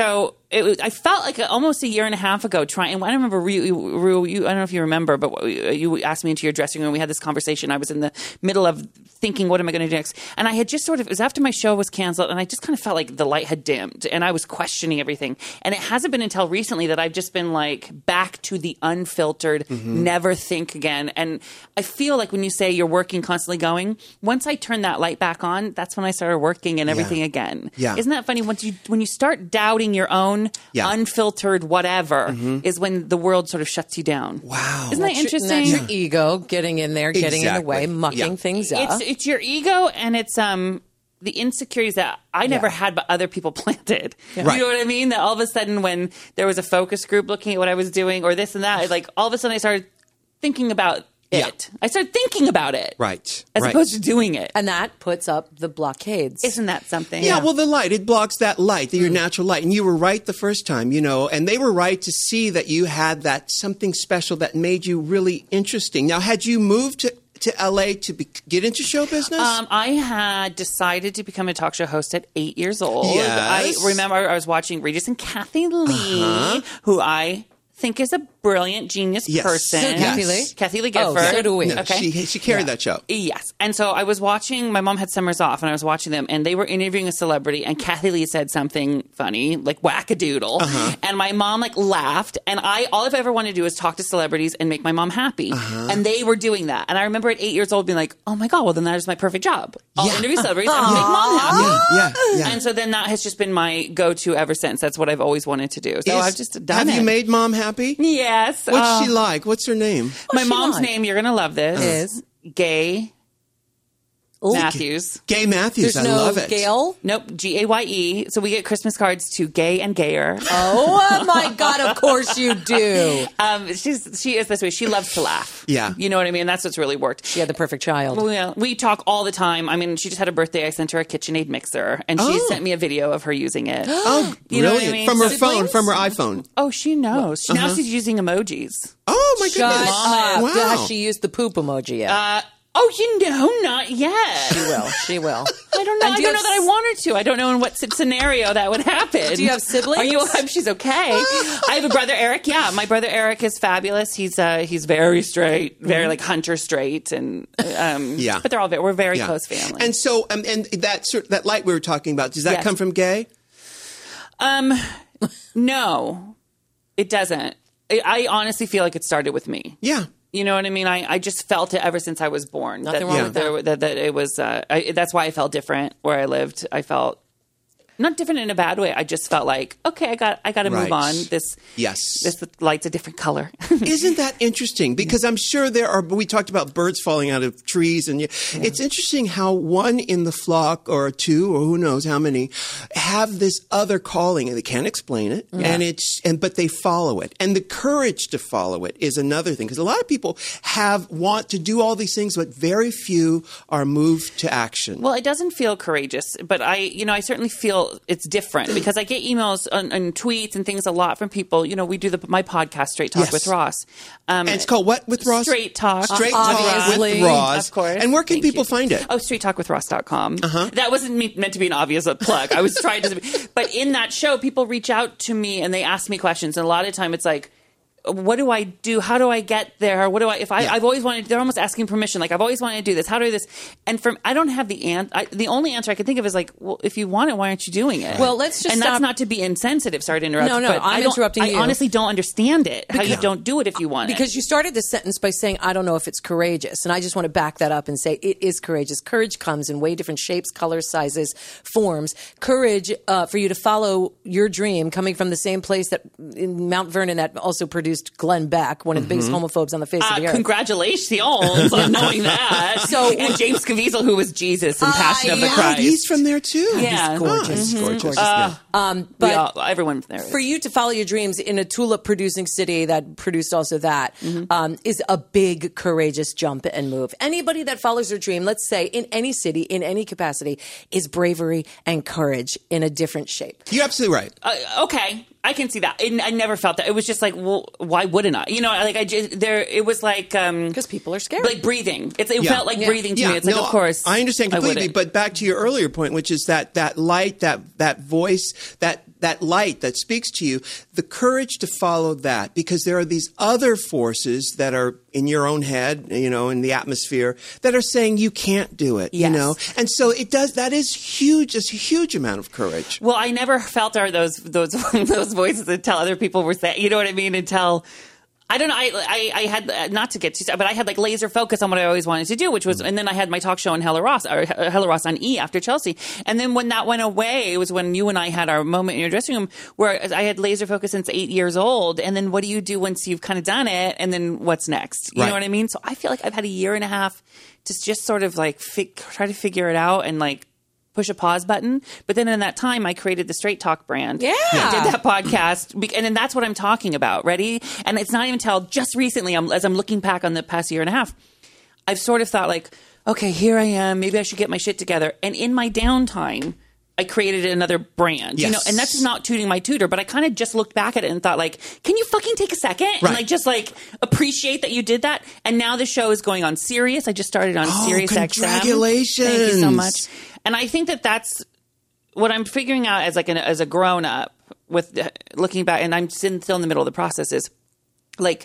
it was, I felt like a, almost a year and a half ago trying, and I remember, Rue, Rue, you, I don't know if you remember, but you asked me into your dressing room. We had this conversation. I was in the middle of thinking, what am I going to do next? And I had just sort of, it was after my show was canceled, and I just kind of felt like the light had dimmed, and I was questioning everything. And it hasn't been until recently that I've just been like back to the unfiltered, mm-hmm. never think again. And I feel like when you say you're working, constantly going, once I turned that light back on, that's when I started working and everything yeah. again. Yeah. Isn't that funny? Once you, when you start doubting your own yeah. unfiltered whatever, mm-hmm. is when the world sort of shuts you down. Wow. Isn't that interesting? That's your ego getting in there, getting exactly. in the way, mucking yeah. things up. It's, it's your ego, and it's um the insecurities that I never Yeah. had, but other people planted. Yeah. You Right. know what I mean? That all of a sudden, when there was a focus group looking at what I was doing, or this and that, like all of a sudden I started thinking about Yeah. it. I started thinking about it, Right. as right. opposed to doing it. and that puts up the blockades. Isn't that something? Yeah, well, the light, it blocks that light, your natural light. And you were right the first time, you know, and they were right to see that you had that something special that made you really interesting. Now, had you moved to, to L A to be, get into show business? Um, I had decided to become a talk show host at eight years old. Yes. I remember I was watching Regis and Kathy Lee, Uh-huh. who I think is a brilliant, genius Yes. person. So Kathy Lee? Kathy Lee Oh, Gifford. so do we. No, Okay. she, she carried that show. Yes. And so I was watching, my mom had summers off, and I was watching them, and they were interviewing a celebrity, and Kathy Lee said something funny, like wackadoodle. Uh-huh. And my mom like laughed, and I, all I've ever wanted to do is talk to celebrities and make my mom happy. Uh-huh. And they were doing that. And I remember at eight years old being like, oh my God, well then that is my perfect job. I'll Yeah. interview celebrities and make mom happy. Yeah, yeah, yeah. And so then that has just been my go-to ever since. That's what I've always wanted to do. So Is- I've just done Have it. you made mom happy? Yes. What's Uh, she like? What's her name? my she mom's like? name, you're going to love this, Is? Gay Matthews. Gay Matthews. There's I no love it. Gail. Nope, G A Y E. So we get Christmas cards to Gay and Gayer. Oh my God! Of course you do. Um, she's she is this way. She loves to laugh. Yeah. You know what I mean? That's what's really worked. She had the perfect child. Well, yeah, we talk all the time. I mean, she just had a birthday. I sent her a KitchenAid mixer, and she Oh. sent me a video of her using it. Oh, You know what I brilliant. mean? From her Siblings? phone, from her iPhone. Oh, she knows. Now she's using emojis. Oh, my Shut goodness. up. Wow. Has she used the poop emoji yet? Uh, oh, you know, not yet. she will. She will. I don't know. And I do don't you know that have I want her to. I don't know in what scenario that would happen. Do you have siblings? Are you? I hope she's okay. I have a brother, Eric. Yeah, my brother Eric is fabulous. He's uh, he's very straight, very like hunter straight, and um, Yeah. But they're all very, we're a very Yeah. close family. And so, um, and that sort that light we were talking about, does that Yes. come from Gay? um, no, it doesn't. I, I honestly feel like it started with me. Yeah. You know what I mean? I, I just felt it ever since I was born. Nothing that, wrong yeah. with that. there- that. That it was. Uh, I, that's why I felt different where I lived. I felt not different in a bad way. I just felt like, okay, I got I got to Right. move on. This Yes. this light's a different color. Isn't that interesting? Because I'm sure there are, we talked about birds falling out of trees, and you, it's interesting how one in the flock or two or who knows how many have this other calling and they can't explain it. And it's, and, but they follow it. And the courage to follow it is another thing. Because a lot of people have, want to do all these things, but very few are moved to action. Well, it doesn't feel courageous, but I, you know, I certainly feel it's different because I get emails and, and tweets and things a lot from people. You know, we do the my podcast, Straight Talk Yes. with Ross. Um, And it's called what with Ross? Straight Talk. Straight Uh, Talk obviously. with Ross. Of course. And where can Thank people you. find it? Oh, straight talk with ross dot com. Uh-huh. That wasn't me, meant to be an obvious plug. I was trying to. But in that show, people reach out to me and they ask me questions. And a lot of the time it's like, what do I do? How do I get there? What do I, if I, Yeah. I've always wanted, they're almost asking permission. Like, I've always wanted to do this. How do I do this? And from, I don't have the answer. The only answer I can think of is like, well, if you want it, why aren't you doing it? Well, let's just And stop- that's not to be insensitive. Sorry to interrupt. No, no, but I'm I don't- interrupting I you. honestly don't understand it. How you Because- don't do it if you want it. Because you started this sentence by saying, I don't know if it's courageous. And I just want to back that up and say it is courageous. Courage comes in way different shapes, colors, sizes, forms. Courage uh, for you to follow your dream coming from the same place that in Mount Vernon that also produced Glenn Beck, one of the biggest homophobes on the face Uh, of the earth. congratulations on knowing that. So- and James Caviezel, who was Jesus in Passion Uh, of the yeah. Christ. He's from there too. Yeah. He's gorgeous. Oh, he's Mhm. gorgeous. Gorgeous. Yeah. Um, We but all, everyone there. is. for you to follow your dreams in a tulip producing city that produced also that Mm-hmm. um, is a big courageous jump and move. Anybody that follows their dream, let's say in any city, in any capacity, is bravery and courage in a different shape. You're absolutely right. Uh, okay, I can see that. And I never felt that. It was just like, well, why wouldn't I? You know, like I just there. It was like um, Because people are scared. like breathing. It's, it Yeah. felt like Yeah. breathing to me. It's like, no, of course, I understand completely. wouldn't. But back to your earlier point, which is that that light, that that voice, that that light that speaks to you, the courage to follow that, because there are these other forces that are in your own head, you know, in the atmosphere, that are saying you can't do it, Yes. you know? And so it does, that is huge, it's a huge amount of courage. Well, I never felt are those those those voices until other people were saying, you know what I mean? Until I don't know. I, I, I had, not to get too, but I had like laser focus on what I always wanted to do, which was, and then I had my talk show on Hella Ross, or Hella Ross on E after Chelsea. And then when that went away, it was when you and I had our moment in your dressing room where I had laser focus since eight years old. And then what do you do once you've kind of done it? And then what's next? You Right. know what I mean? So I feel like I've had a year and a half to just sort of like fig- try to figure it out and like push a pause button. But then in that time, I created the Straight Talk brand. Yeah. I did that podcast. Be- And then that's what I'm talking about. Ready? And it's not even until just recently, I'm, as I'm looking back on the past year and a half, I've sort of thought like, okay, here I am. Maybe I should get my shit together. And in my downtime, I created another brand, Yes. you know, and that's not tooting my tutor, but I kind of just looked back at it and thought like, can you fucking take a second and Right. like, just like appreciate that you did that? And now the show is going on Sirius. I just started on Oh, Sirius X M. congratulations. Thank you so much. And I think that that's what I'm figuring out as like an, as a grown up with uh, looking back, and I'm still in the middle of the process, is like,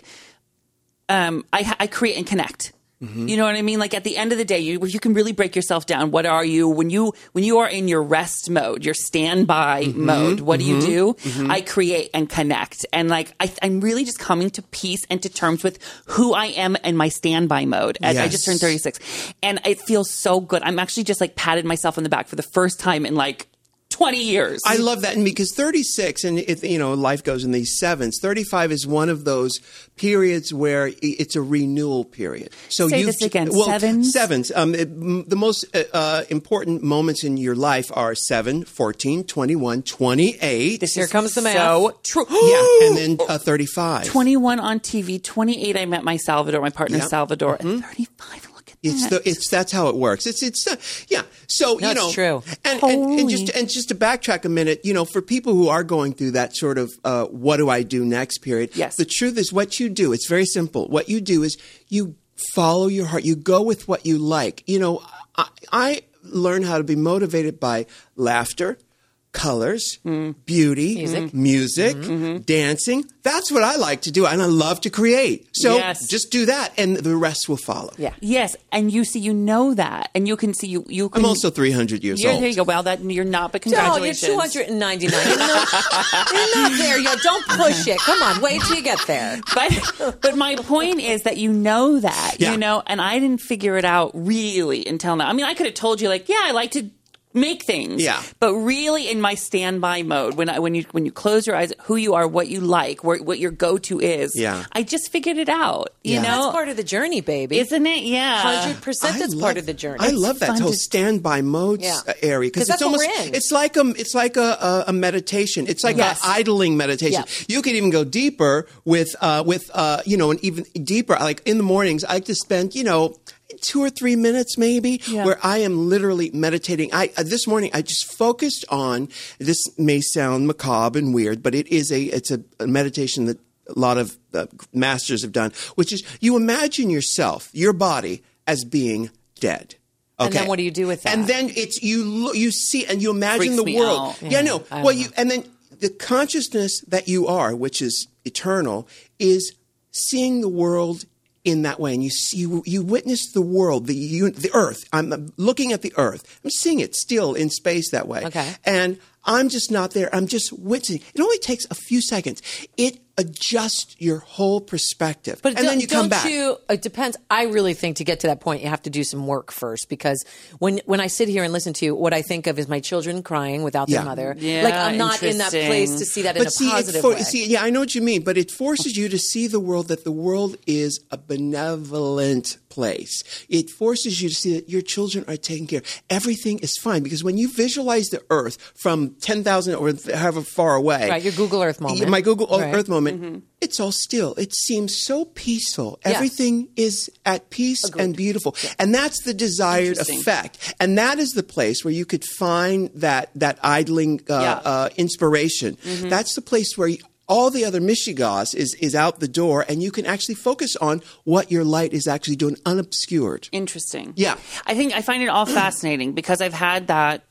um, I, I create and connect. Mm-hmm. You know what I mean? Like at the end of the day, you you can really break yourself down. What are you when you when you are in your rest mode, your standby Mm-hmm. mode? What do you do? I create and connect, and like I, I'm really just coming to peace and to terms with who I am in my standby mode. As I Yes. just turned thirty-six, and it feels so good. I'm actually just like patted myself on the back for the first time in like twenty years. I love that, and because thirty-six, and it, you know, life goes in these sevens. thirty-five is one of those periods where it's a renewal period. So Say you this again. well, Sevens? Sevens. Um, it, m- the most uh, uh, important moments in your life are seven, fourteen, twenty-one, twenty-eight. This Here is comes the math. So true. yeah, and then uh, thirty-five. twenty-one on T V, twenty-eight I met my Salvador, my partner Yeah. Salvador, and thirty-five. Look at It's that. the it's that's how it works. It's it's uh, yeah. So No, you it's know, true. And, and, and Holy. just and just to backtrack a minute, you know, for people who are going through that sort of uh, what do I do next period, Yes. the truth is what you do. It's very simple. What you do is you follow your heart. You go with what you like. You know, I, I learn how to be motivated by laughter, colors, beauty, Music. music, dancing. That's what I like to do, and I love to create. So Yes. just do that, and the rest will follow. Yeah. Yes, and you see, you know that, and you can see you. You can, I'm also three hundred years You're, old. there you go. Well, that you're not, but No, you're congratulations. two hundred ninety-nine. You're not, you're not there yet. Don't push it. Come on, wait till you get there. But but my point is that you know that, Yeah. you know, and I didn't figure it out really until now. I mean, I could have told you like, yeah, I like to make things. Yeah. But really in my standby mode, when I, when you when you close your eyes, who you are, what you like, where, what your go-to is. Yeah. I just figured it out, you Yeah. know? That's part of the journey, baby. Isn't it? Yeah. Hundred percent. That's I part love- of the journey. I love that fun whole to- standby mode Yeah. uh, area 'Cause because that's it's what almost we're in. it's like a it's like a, a, a meditation. It's like Yes. a idling meditation. Yeah. You can even go deeper with uh, with uh, you know, and even deeper. Like in the mornings, I like to spend you know. two or three minutes maybe Yeah. where I am literally meditating. I uh, this morning I just focused on, this may sound macabre and weird, but it is a it's a, a meditation that a lot of uh, masters have done, which is you imagine yourself, your body, as being dead. Okay. And then what do you do with that? And then it's you lo- you see and you imagine Freaks the me world. out. Yeah, no. I Well, don't you and then the consciousness that you are, which is eternal, is seeing the world in that way, and you see, you, you witness the world, the you, the Earth. I'm I'm looking at the Earth. I'm seeing it still in space that way. Okay. And I'm just not there. I'm just witnessing. It only takes a few seconds. It adjusts your whole perspective, But and don't, then you come don't back. you? It depends. I really think to get to that point, you have to do some work first. Because when when I sit here and listen to you, what I think of is my children crying without their Yeah. mother. Yeah, like I'm not in that interesting. place to see that in But a see, it positive for, way. see, yeah, I know what you mean, but it forces you to see the world that the world is a benevolent place. It forces you to see that your children are taken care of. Everything is fine because when you visualize the Earth from ten thousand or however far away, Right, your Google Earth moment. my Google Right. Earth moment, it's all still. It seems so peaceful. Yes. Everything is at peace and beautiful, and that's the desired Interesting. effect. And that is the place where you could find that that idling uh, Yeah. uh, inspiration. That's the place where you, all the other mishigas is is out the door, and you can actually focus on what your light is actually doing, unobscured. Interesting. Yeah. I think I find it all fascinating because I've had that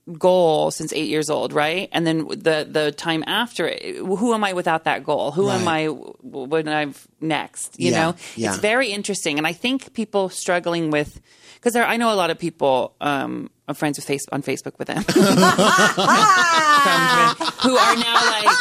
goal since eight years old, right? And then the the time after it, who am I without that goal? Who Right. am I when I've next? You Yeah, know, yeah. it's very interesting, and I think people struggling with because there, I know a lot of people. Um, I'm friends with face on Facebook with them, who are now like,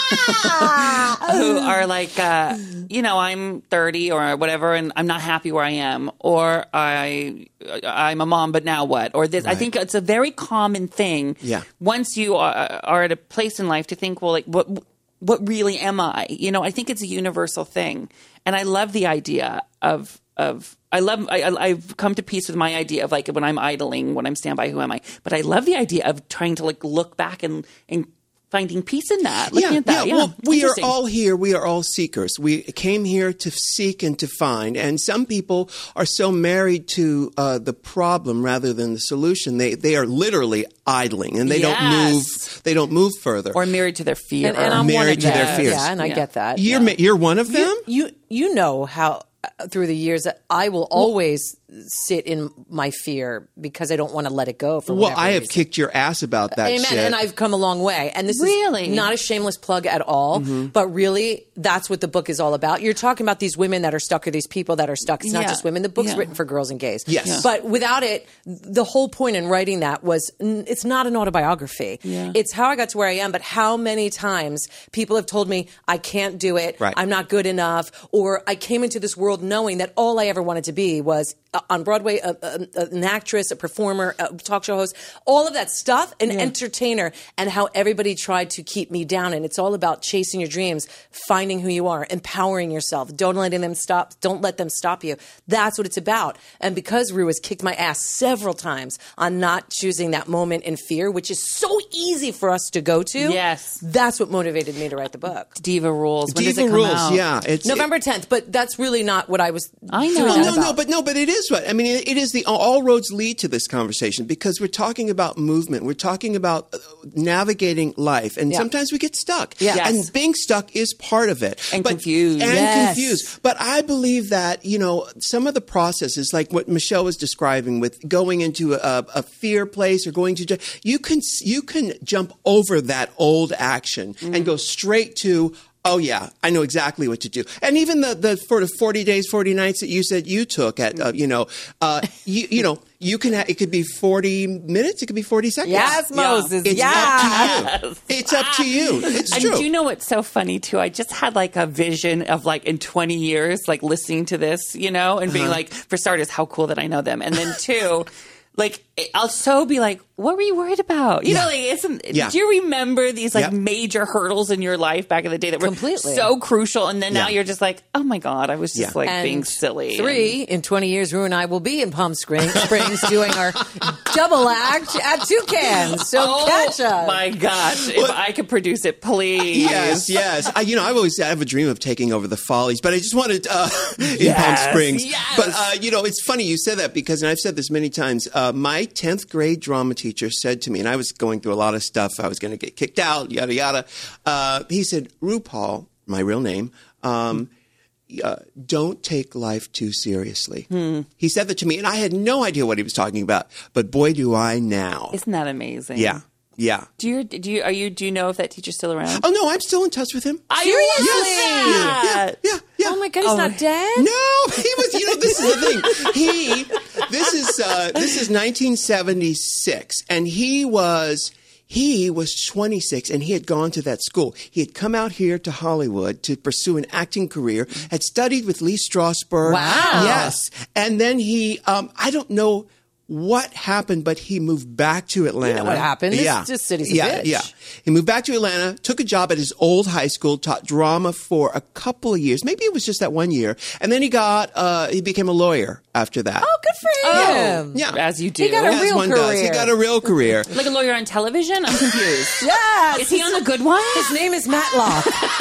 who are like, uh, you know, I'm thirty or whatever, and I'm not happy where I am, or I, I'm a mom, but now what? Or this. I Right. think it's a very common thing. Yeah. Once you are, are at a place in life to think, well, like, what, what really am I? You know, I think it's a universal thing, and I love the idea of of. I love. I, I've come to peace with my idea of like when I'm idling, when I'm standby, who am I? But I love the idea of trying to like look back and and finding peace in that. Looking Yeah, at that. yeah. Yeah, Well, we are interesting. all here. We are all seekers. We came here to seek and to find. And some people are so married to uh, the problem rather than the solution. They they are literally idling, and they don't Yes. move. They don't move further. or married to their fear. And, and I'm Married one of to their them. fears. Yeah, and I Yeah. get that. you're yeah. ma- you're one of them. You you know how uh, through the years that I will always sit in my fear because I don't want to let it go. For Well, whatever I have reason. kicked your ass about that Amen. shit. And I've come a long way. And this Really? is not a shameless plug at all, Mm-hmm. but really that's what the book is all about. You're talking about these women that are stuck or these people that are stuck. It's not Yeah. just women. The book's Yeah. written for girls and gays. Yes. Yeah. But without it, the whole point in writing that was n- it's not an autobiography. Yeah. It's how I got to where I am, but how many times people have told me I can't do it, Right. I'm not good enough, or I came into this world knowing that all I ever wanted to be was uh, on Broadway, a, a, an actress, a performer, a talk show host, all of that stuff, an entertainer, and how everybody tried to keep me down. And it's all about chasing your dreams, finding who you are, empowering yourself. Don't letting them stop. Don't let them stop you. That's what it's about. And because Rue has kicked my ass several times on not choosing that moment in fear, which is so easy for us to go to. Yes. That's what motivated me to write the book. Diva Rules. When does Diva it come rules. out? Yeah, it's November tenth, but that's really not what I was. I know. doing Well, that no, no, about. but no, but it is what I mean. It, it is the all roads lead to this conversation because we're talking about movement. We're talking about uh, navigating life, and Yeah. sometimes we get stuck. Yeah. Yes. And being stuck is part of it. And But- confused. and Yes. confused. But I believe that you know some of the processes, like what Michelle was describing, with going into a, a fear place or going to ju- you can you can jump over that old action and go straight to. Oh yeah, I know exactly what to do. And even the the sort of forty days, forty nights that you said you took at, uh, you know, uh, you you know, you can. Ha- it could be forty minutes. It could be forty seconds. Yes, Moses. It's yes. up to you. It's up to you. It's And true. do you know what's so funny too? I just had like a vision of like in twenty years, like listening to this, you know, and Uh-huh. being like, for starters, how cool that I know them, and then two. Like, I'll so be like, what were you worried about? You Yeah. know, like, isn't, Yeah. do you remember these like Yep. major hurdles in your life back in the day that were Completely. so crucial? And then now Yeah. you're just like, oh my God, I was just Yeah. like And being silly. Three, in twenty years, Rue and I will be in Palm Springs, Springs doing our double act at Toucan. So Oh catch us. my gosh. If I could produce it, please. Yes, yes. I, you know, I've always I have a dream of taking over the Follies, but I just wanted uh, in Yes, Palm Springs. yes. But uh, you know, it's funny you said that because, and I've said this many times. Uh, my tenth grade drama teacher said to me, and I was going through a lot of stuff. I was going to get kicked out, yada yada. Uh, he said, "RuPaul, my real name." Um, Uh, don't take life too seriously. Hmm. He said that to me, and I had no idea what he was talking about. But boy, do I now! Isn't that amazing? Yeah, yeah. Do you, do you, are you, do you know if that teacher's still around? Oh no, I'm still in touch with him. Seriously? Yeah, yeah, yeah, yeah. Oh my God, he's Oh. not dead? No, he was. You know, this is the thing. He, this is uh, this is nineteen seventy-six, and he was he was twenty-six, and he had gone to that school. He had come out here to Hollywood to pursue an acting career. Had studied with Lee Strasberg. Wow. Yes, and then he, um, I don't know what happened, but he moved back to Atlanta. what happened. This- yeah, this city's a yeah, bitch. yeah. He moved back to Atlanta, took a job at his old high school, taught drama for a couple of years. Maybe it was just that one year. And then he got, uh, he became a lawyer after that. Oh, good for him. yeah. As you do. He got a As real one does. He career. got a real career. Like a lawyer on television? I'm confused. Yes. Is he on the good one? His name is Matlock.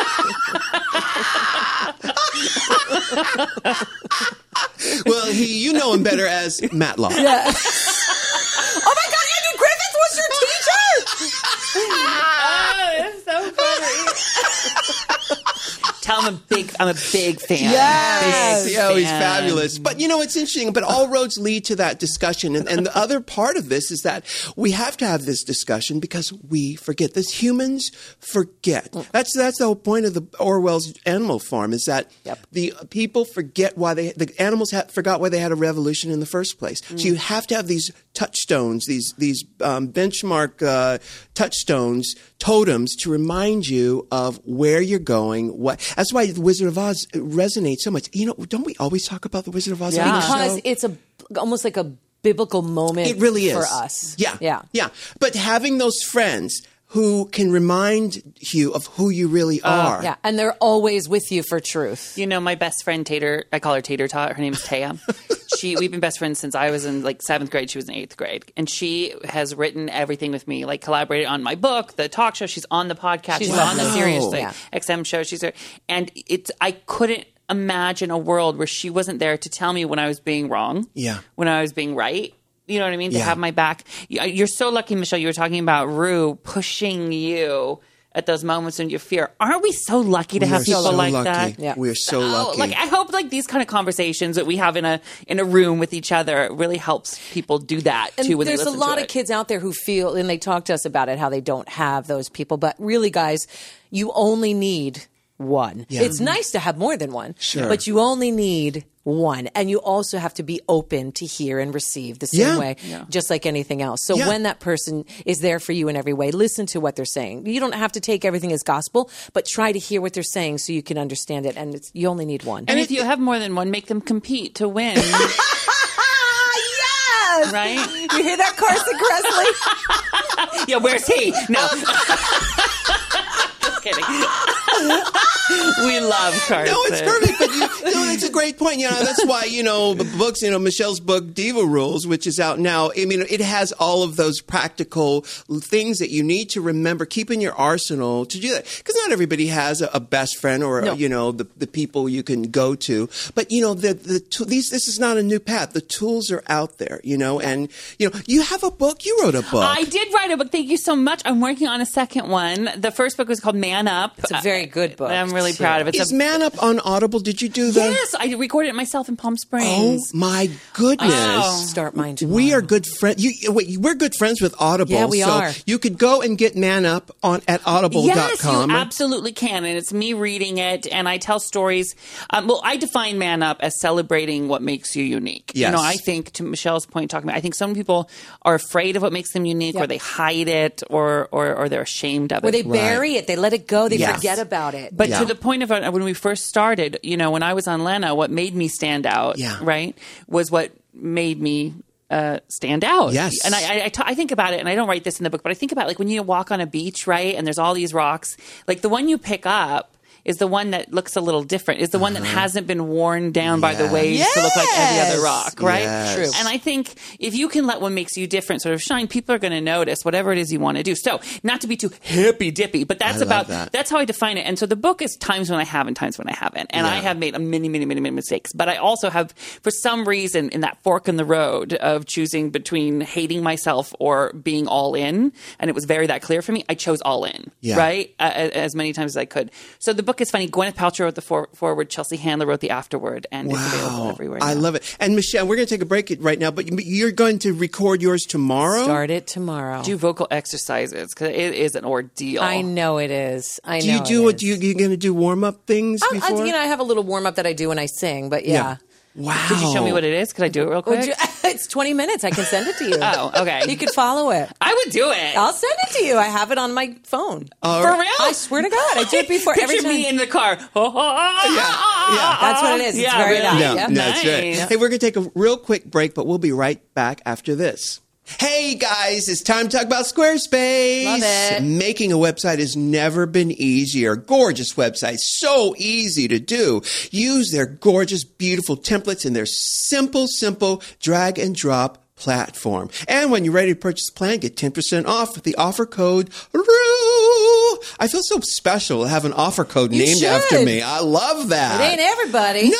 Well, he, you know him better as Matlock. Yeah. Oh my God, Andy Griffith was your teacher? Oh, it's so funny. I'm a big, I'm a big fan. Yes. Big Yeah, he's fan. fabulous. But, you know, it's interesting. But all roads lead to that discussion. And, and the other part of this is that we have to have this discussion because we forget. This humans forget. That's that's the whole point of the Orwell's Animal Farm is that Yep. the people forget why they, the animals ha- forgot why they had a revolution in the first place. Mm. So you have to have these touchstones, these, these um, benchmark uh, touchstones, totems to remind you of where you're going. What That's why the Wizard of Oz resonates so much. You know, don't we always talk about the Wizard of Oz? Yeah. on the Because show? it's a almost like a biblical moment. It really is for us. Yeah, yeah, yeah. But having those friends who can remind you of who you really are. yeah. And they're always with you for truth. You know, my best friend Tater, I call her Tater Tot. Her name is Taya. she, we've been best friends since I was in like seventh grade. She was in eighth grade, and she has written everything with me. Like collaborated on my book, the talk show. She's on the podcast. She's, She's on the lovely. Sirius Wow. like, Yeah. X M show. She's there, and it's. I couldn't imagine a world where she wasn't there to tell me when I was being wrong. Yeah. When I was being right. You know what I mean? To Yeah. have my back. You're so lucky, Michelle. You were talking about Rue pushing you at those moments when you fear. Aren't we so lucky to We have are people so like lucky. that? Yeah. We are so Oh, lucky. like I hope like these kind of conversations that we have in a in a room with each other really helps people do that And too when there's they a listen lot to of it. kids out there who feel, and they talk to us about it, how they don't have those people. But really, guys, you only need one. Yeah. It's nice to have more than one, Sure. but you only need one. And you also have to be open to hear and receive the same Yeah. way, just like anything else. So Yeah. when that person is there for you in every way, listen to what they're saying. You don't have to take everything as gospel, but try to hear what they're saying so you can understand it. And it's, you only need one. And if you have more than one, make them compete to win. yes! Right? You hear that, Carson Kressley? Yeah, where's he? No. Just kidding. We love Carson. No, it's perfect. But you, no, it's a great point. You know, that's why you know the books. You know, Michelle's book Diva Rules, which is out now. I mean, it has all of those practical things that you need to remember, keep in your arsenal to do that. Because not everybody has a, a best friend or No. you know the, the people you can go to. But you know, the the to- these this is not a new path. The tools are out there. You know, and you know, you have a book. You wrote a book. I did write a book. Thank you so much. I'm working on a second one. The first book was called Man Up. It's a very good book. I'm really proud of it. It's Is a- Man Up on Audible? Did you do that? yes, I recorded it myself in Palm Oh Springs. my goodness! Oh. Start mine tomorrow. We are good friends. You wait, we're good friends with Audible. Yeah, we so are. You could go and get Man Up on at audible dot Yes, com. you absolutely can. And it's me reading it, and I tell stories. Um, well, I define Man Up as celebrating what makes you unique. Yes. You know, I think, to Michelle's point, talking about, I think some people are afraid of what makes them unique, Yep. or they hide it, or, or, or they're ashamed of Or it. they bury it. They let it go. They Yes. forget about it. But Yeah. to the point of uh, when we first started, you know, when I was on Lena, what made me stand out, Yeah. right, was what made me uh, stand out. Yes. And I, I, I, t- I think about it, and I don't write this in the book, but I think about like when you walk on a beach, right, and there's all these rocks, like the one you pick up is the one that looks a little different, is the one that hasn't been worn down by the Yes. waves to look like every Yes. other rock, right? Yes. True. And I think if you can let what makes you different sort of shine, people are going to notice whatever it is you want to do. So, not to be too hippy dippy, but that's I love about that. that's how I define it. And so the book is times when I have and times when I haven't. And I Yeah. have made a many, many, many, many mistakes. But I also have, for some reason, in that fork in the road of choosing between hating myself or being all in, and it was very that clear for me, I chose all in, Yeah. right? Uh, as many times as I could. So the book is funny. Gwyneth Paltrow wrote the for- forward, Chelsea Handler wrote the afterword, and it's available Wow, everywhere I now. love it. And Michelle, we're going to take a break right now, but you're going to record yours tomorrow. Start it tomorrow. Do vocal exercises, because it is an ordeal. I know it is. I Do know you do it what? is. Do you you going to do warm up things I, I, before? you know, I have a little warm up that I do when I sing, but yeah. Wow. Could you show me what it is? Could I do it real quick? Would you- it's twenty minutes. I can send it to you. Oh, okay. You could follow it. I would do it. I'll send it to you. I have it on my phone. All For right. real? I swear to God, I do it before Picture every time. me in the car. yeah. That's what it is. It's Yeah, very really? nice. No, Yeah. no, that's right. Nice. Hey, we're going to take a real quick break, but we'll be right back after this. Hey guys, it's time to talk about Squarespace. Love it. Making a website has never been easier. Gorgeous websites, so easy to do. Use their gorgeous, beautiful templates in their simple, simple drag and drop platform. And when you're ready to purchase a plan, get ten percent off with the offer code R U E. I feel so special to have an offer code You named should. after me. I love that. It ain't everybody. Not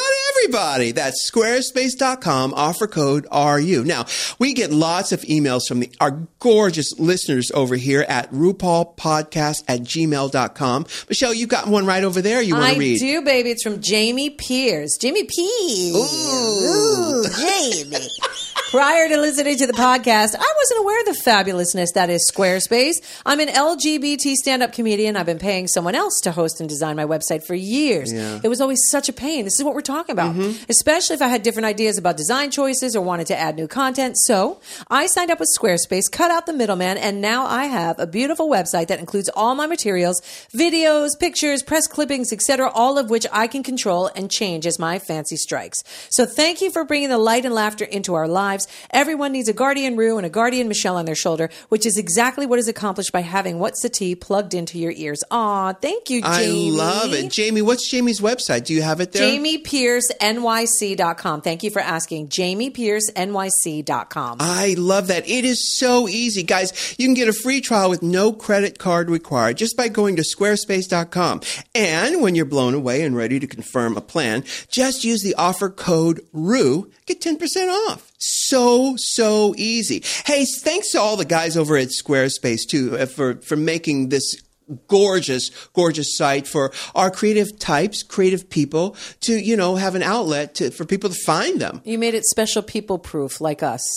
everybody. That's squarespace dot com, offer code R U. Now, we get lots of emails from the, our gorgeous listeners over here at RuPaul Podcast at gmail dot com. Michelle, you got one right over there you want to read. I do, baby. It's from Jamie Pierce. Jamie Pierce. Ooh. Ooh, Jamie. Prior to listening to the podcast, I wasn't aware of the fabulousness that is Squarespace. I'm an L G B T stand-up comedian. I've been paying someone else to host and design my website for years. Yeah. It was always such a pain. This is what we're talking about, mm-hmm. especially if I had different ideas about design choices or wanted to add new content. So I signed up with Squarespace, cut out the middleman, and now I have a beautiful website that includes all my materials, videos, pictures, press clippings, et cetera, all of which I can control and change as my fancy strikes. So thank you for bringing the light and laughter into our lives. Everyone needs a Guardian Rue and a Guardian Michelle on their shoulder, which is exactly what is accomplished by having What's the Tea plugged into your ears. Aw, thank you, Jamie. I love it. Jamie, what's Jamie's website? Do you have it there? Jamie Pierce N Y C dot com. Thank you for asking. Jamie Pierce N Y C dot com. I love that. It is so easy. Guys, you can get a free trial with no credit card required just by going to squarespace dot com. And when you're blown away and ready to confirm a plan, just use the offer code RUE. Get ten percent off. So, so easy. Hey, thanks to all the guys over at Squarespace, too, for, for making this gorgeous, gorgeous site for our creative types, creative people to, you know, have an outlet to, for people to find them. You made it special people proof like us.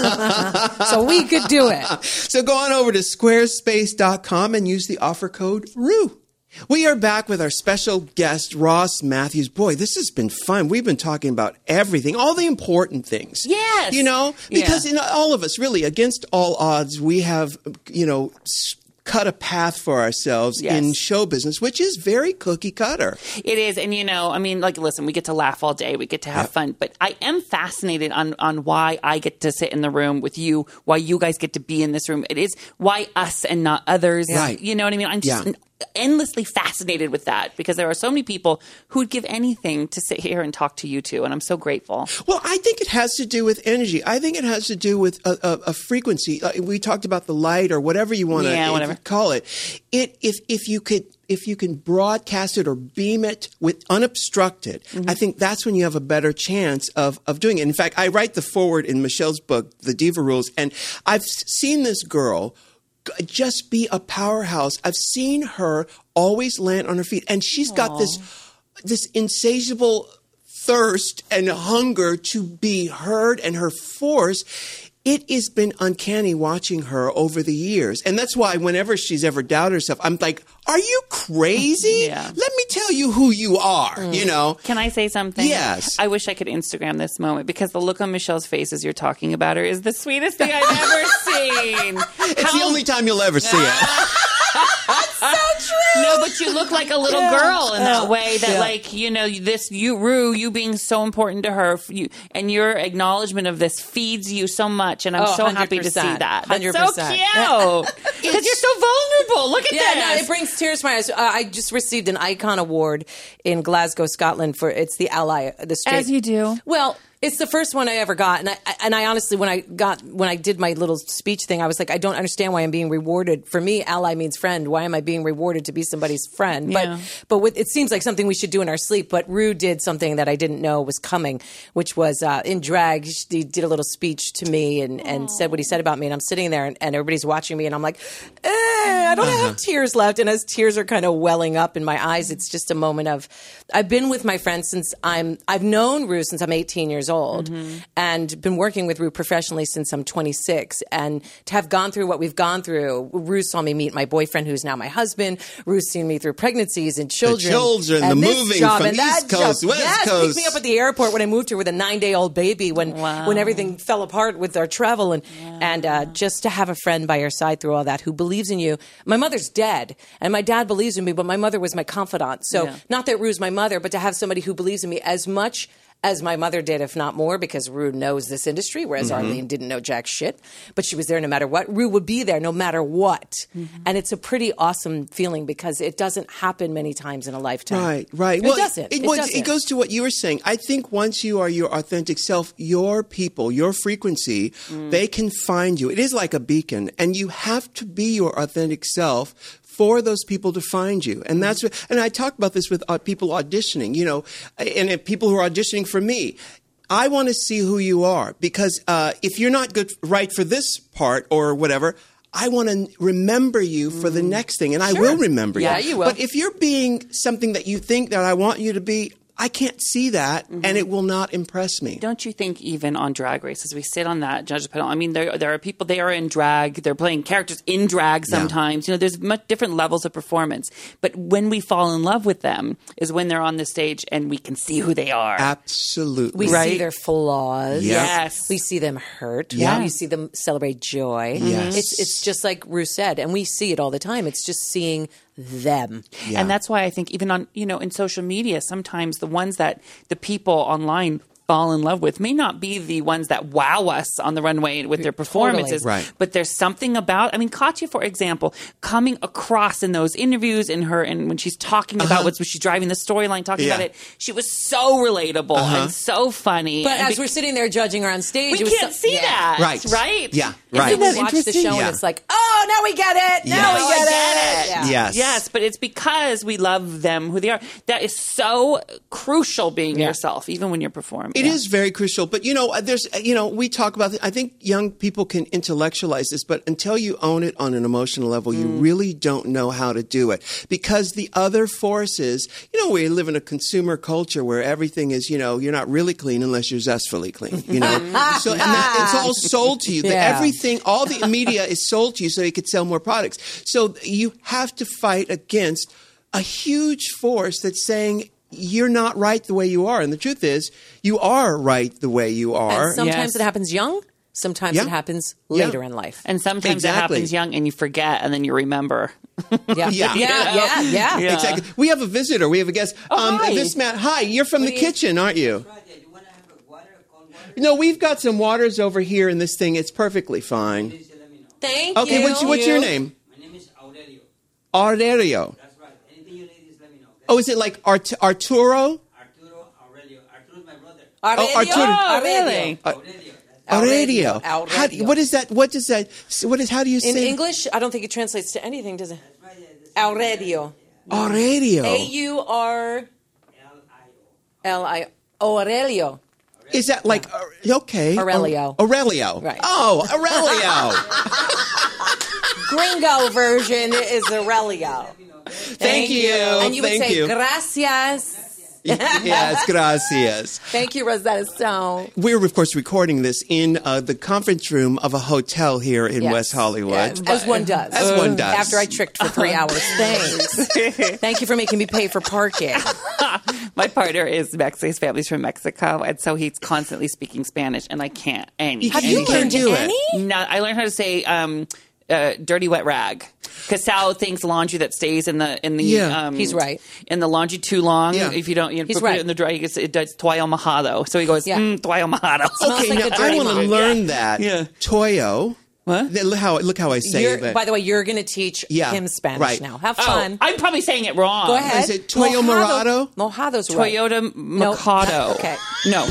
So we could do it. So go on over to squarespace dot com and use the offer code RUE. We are back with our special guest, Ross Mathews. Boy, this has been fun. We've been talking about everything, all the important things. Yes. You know, because yeah. in all of us, really, against all odds, we have, you know, cut a path for ourselves yes. in show business, which is very cookie cutter. It is. And, you know, I mean, like, listen, we get to laugh all day. We get to have yep. fun. But I am fascinated on, on why I get to sit in the room with you, why you guys get to be in this room. It is why us and not others. Right. You know what I mean? I'm just yeah. endlessly fascinated with that because there are so many people who would give anything to sit here and talk to you two. And I'm so grateful. Well, I think it has to do with energy. I think it has to do with a, a, a frequency. Uh, we talked about the light or whatever you want to yeah, call it. It if if you could if you can broadcast it or beam it with unobstructed, mm-hmm. I think that's when you have a better chance of of doing it. In fact, I write the foreword in Michelle's book, The Diva Rules, and I've seen this girl just be a powerhouse. I've seen her always land on her feet, and she's got Aww. this this insatiable thirst and hunger to be heard, and her force. It has been uncanny watching her over the years. And that's why whenever she's ever doubted herself, I'm like, are you crazy? Yeah. Let me tell you who you are, mm. you know? Can I say something? Yes. I wish I could Instagram this moment because the look on Michelle's face as you're talking about her is the sweetest thing I've ever seen. It's How- the only time you'll ever see it. That's so true. No, but you look like a little yeah. girl in that yeah. way that, yeah. like, you know, this, you, Rue, you being so important to her, you, and your acknowledgement of this feeds you so much, and I'm oh, so happy to see that. That's one hundred percent. so cute. Because you're so vulnerable. Look at yeah, this. No, it brings tears to my eyes. Uh, I just received an Icon Award in Glasgow, Scotland for, it's the Ally, the straight. As you do. Well, it's the first one I ever got, and I and I honestly, when I got when I did my little speech thing, I was like, I don't understand why I'm being rewarded. For me, ally means friend. Why am I being rewarded to be somebody's friend? Yeah. But but with, it seems like something we should do in our sleep. But Rue did something that I didn't know was coming, which was uh, in drag. He did a little speech to me and, and said what he said about me, and I'm sitting there, and, and everybody's watching me, and I'm like, eh, I don't uh-huh. have tears left. And as tears are kind of welling up in my eyes, it's just a moment of. I've been with my friends since I'm. I've known Rue since I'm eighteen years old. Mm-hmm. And been working with Rue professionally since I'm twenty-six. And to have gone through what we've gone through, Rue saw me meet my boyfriend, who's now my husband. Rue's seen me through pregnancies and children. The children, and the this moving job, from and that East Coast, job. West yes, Coast. Picked me up at the airport when I moved here with a nine-day-old baby when wow. when everything fell apart with our travel. And, yeah. and uh, just to have a friend by your side through all that who believes in you. My mother's dead, and my dad believes in me, but my mother was my confidant. So yeah. not that Rue's my mother, but to have somebody who believes in me as much as my mother did, if not more, because Rue knows this industry, whereas mm-hmm. Arlene didn't know jack shit. But she was there no matter what. Rue would be there no matter what. Mm-hmm. And it's a pretty awesome feeling because it doesn't happen many times in a lifetime. Right, right. It well, doesn't. It, it, well, doesn't. It goes to what you were saying. I think once you are your authentic self, your people, your frequency, mm. they can find you. It is like a beacon. And you have to be your authentic self for those people to find you. And that's what, and I talk about this with uh, people auditioning, you know, and if people who are auditioning for me. I want to see who you are because uh, if you're not good right for this part or whatever, I want to remember you for the next thing, and I Sure. will remember Yeah, you. you will. But if you're being something that you think that I want you to be, I can't see that, Mm-hmm. and it will not impress me. Don't you think even on Drag Race, as we sit on that judges panel, I mean, there there are people, they are in drag, they're playing characters in drag sometimes. You know, there's much different levels of performance. But when we fall in love with them is when they're on the stage and we can see who they are. Absolutely. We Right. see their flaws. Yeah. Yes. We see them hurt. Yeah. We see them celebrate joy. Yes. It's it's just like Ruth said, and we see it all the time. It's just seeing them. Yeah. And that's why I think even on, you know, in social media, sometimes the ones that the people online fall in love with may not be the ones that wow us on the runway with their performances. Right. But there's something about, I mean, Katya, for example, coming across in those interviews in her, and when she's talking about what's, when she's driving the storyline, talking Yeah. about it, she was so relatable and so funny. But and as be- we're sitting there judging her on stage, we it was can't so- see yeah. that. Right. Right? Yeah, Isn't right. And that then we watch the interesting? show Yeah. and it's like, oh, now we get it. Now Yes. we Oh, get I get it. it. Yeah. Yes. Yes, but it's because we love them who they are. That is so crucial, being Yeah. yourself, even when you're performing. It is very crucial, but you know, there's, you know, we talk about. I think young people can intellectualize this, but until you own it on an emotional level, you really don't know how to do it because the other forces. You know, we live in a consumer culture where everything is, you know, you're not really clean unless you're zestfully clean. You know, so and that, it's all sold to you. The- Yeah. Everything, all the media is sold to you so you could sell more products. So you have to fight against a huge force that's saying you're not right the way you are. And the truth is, you are right the way you are. And sometimes Yes. it happens young. Sometimes Yeah. it happens Yeah. later in life. And sometimes Exactly. it happens young and you forget and then you remember. Yeah, Yeah. yeah, yeah, yeah. Yeah. Exactly. We have a visitor. We have a guest. um, hi. This man. Hi, you're from the do you- kitchen, aren't you? Right, yeah, you want to have a water, a cold water? No, we've got some waters over here in this thing. It's perfectly fine. Please let me know. Thank Okay, you. what's, what's your name? My name is Aurelio. Aurelio. That's right. Anything you need, just let me know. Okay? Oh, is it like Art- Arturo? Arturo Aurelio. Arturo's my brother. Aurelio. Oh, Arturo. Oh, really? Aurelio. That's Aurelio. Aurelio. How, do- what is that? What does that? What is? How do you In say? English, I don't think it translates to anything, does it? right. Yeah, that's Aurelio. Aurelio. A U R L I O. L I. Aurelio. Is that like uh, okay? Aurelio. Aur- Aurelio. Right. Oh, Aurelio. Gringo version is Aurelio. Thank you. And you would Thank say you. gracias. Yes, gracias. Thank you, Rosetta Stone. We're, of course, recording this in uh, the conference room of a hotel here in Yes. West Hollywood. Yeah, as one does. As one does. After I tricked for three hours. Thanks. Thank you for making me pay for parking. My partner is Mexican. His family's from Mexico, and so he's constantly speaking Spanish, and I can't any. Have you anything. learned do it? any? No, I learned how to say um, uh, "dirty wet rag" because Sal thinks laundry that stays in the in the Yeah. um, He's right. in the laundry too long. Yeah. If you don't, you know, He's put right. it in the dry. It, gets, it does toyo mojado. So he goes, Yeah. mm, toyo mojado. Smells Okay, like now a I dirty want to mom. learn that. Yeah. Toyo. What? Look how look how I say You're, it. by the way, you're going to teach Yeah, him Spanish right. now. Have Oh, fun. I'm probably saying it wrong. Go ahead. Is it Toyo Morado? Mojado's right. Toyota No. Mikado. Okay. No.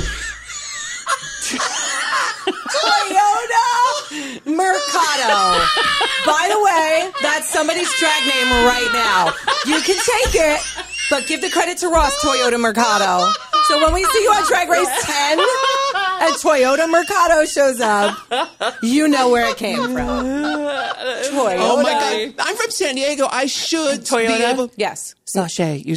Toyota Mercado. By the way, that's somebody's drag name right now. You can take it, but give the credit to Ross, Toyota Mercado. So when we see you on Drag Race ten and Toyota Mercado shows up, you know where it came from. Toyota. Oh my God! I'm from San Diego. I should be Toyota? able. Yes. Sachet. You,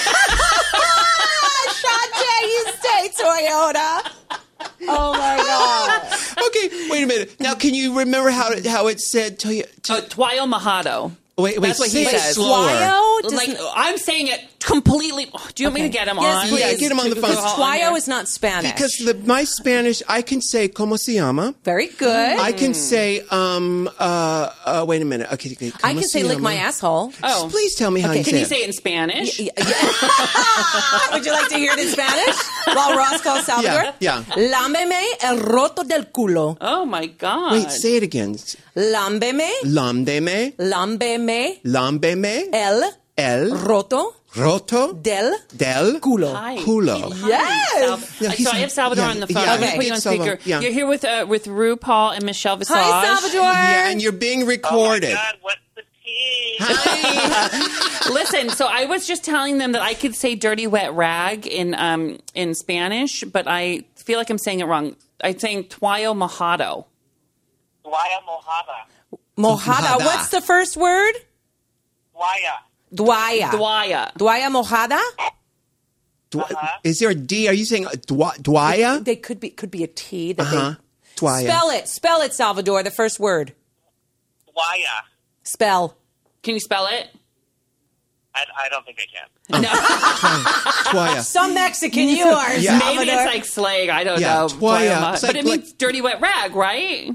Sade, you stay Toyota. Oh my God. Okay, wait a minute. Now, can you remember how it, how it said Toyo? To, uh, Toyo mojado. wait, wait. That's what he say it says. slower. Twayo does Like n- I'm saying it completely. Do you want me to Okay. get him Yes, on? please. Yeah, get him on the phone. Because Twayo is not Spanish. Because the, my Spanish, I can say "Como se llama." Very good. I can say, um, uh, uh, wait a minute. Okay, okay, I "Como can se say lick llama?" my asshole. Oh. Please tell me how you Can say you it. say it in Spanish? Yeah, yeah. Would you like to hear it in Spanish? While Ross calls Salvador? Yeah, yeah. Lámbeme el roto del culo. Oh my God! Wait, say it again. Lámbeme, Lámbeme, lámbeme lámbeme, el el roto roto del del culo. Hi. culo. Hi, Yes. Sal- Yeah, so he's- I have Salvador yeah, on the phone. yeah, I'm going to okay. put you on Get Salvador, speaker. yeah. You're here with uh, with RuPaul and Michelle Visage. Hi, Salvador. Yeah, and you're being Oh my recorded. God, what's the Hi. Listen, so I was just telling them that I could say dirty wet rag in um in Spanish, but I feel like I'm saying it wrong. I'm saying toallo mojado. Toalla mojada. Mojada. Mojada. What's the first word? Toalla. Duaya. Duaya. Duaya mojada? Dw- Uh-huh. Is there a D? Are you saying uh, dwa- Dwaya? They could be could be a T that Uh-huh. they Dwaya. spell it. Spell it, Salvador. The first word. Toalla. Spell. Can you spell it? I, I don't think I can. Dwaya. Some Mexican you are, Yeah. Salvador. Maybe it's like slang. I don't Yeah, know. toalla. It's But like- it means like- dirty wet rag, right?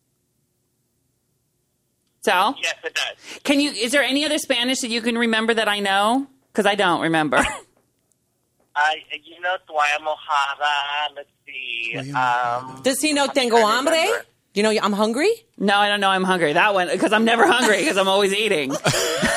Sal? Yes, it does. Can you? Is there any other Spanish that you can remember that I know? Because I don't remember. I, you know, toalla mojada. Let's see. Um, Does he know tengo trying to hambre? remember. You know I'm hungry? No, I don't know. I'm hungry. That one, because I'm never hungry because I'm always eating. That's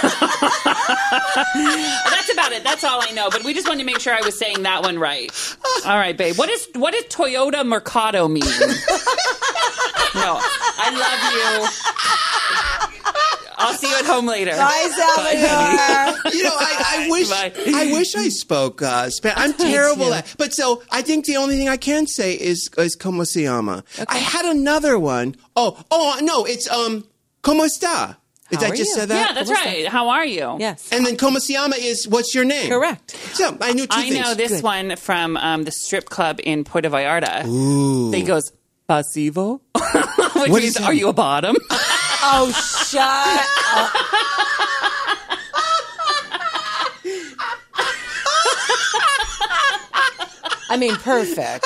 about it. That's all I know. But we just wanted to make sure I was saying that one right. All right, babe. What is what does Toyota Mercado mean? No, I love you. I'll see you at home later. Bye, Salvador. You know, I, I wish Bye. I wish I spoke uh, Spanish. I'm terrible too. at. But so I think the only thing I can say is is como se llama. I had another one. Oh, oh no, it's um como está. Did How I are just you? say that? Yeah, that's right. How are you? Yes. And then como se llama is what's your name? Correct. So I knew two I things. know this Good. one from um, the strip club in Puerto Vallarta. Ooh. He goes, pasivo? Which What means, is that? are you a bottom? Oh, shut up. I mean, perfect.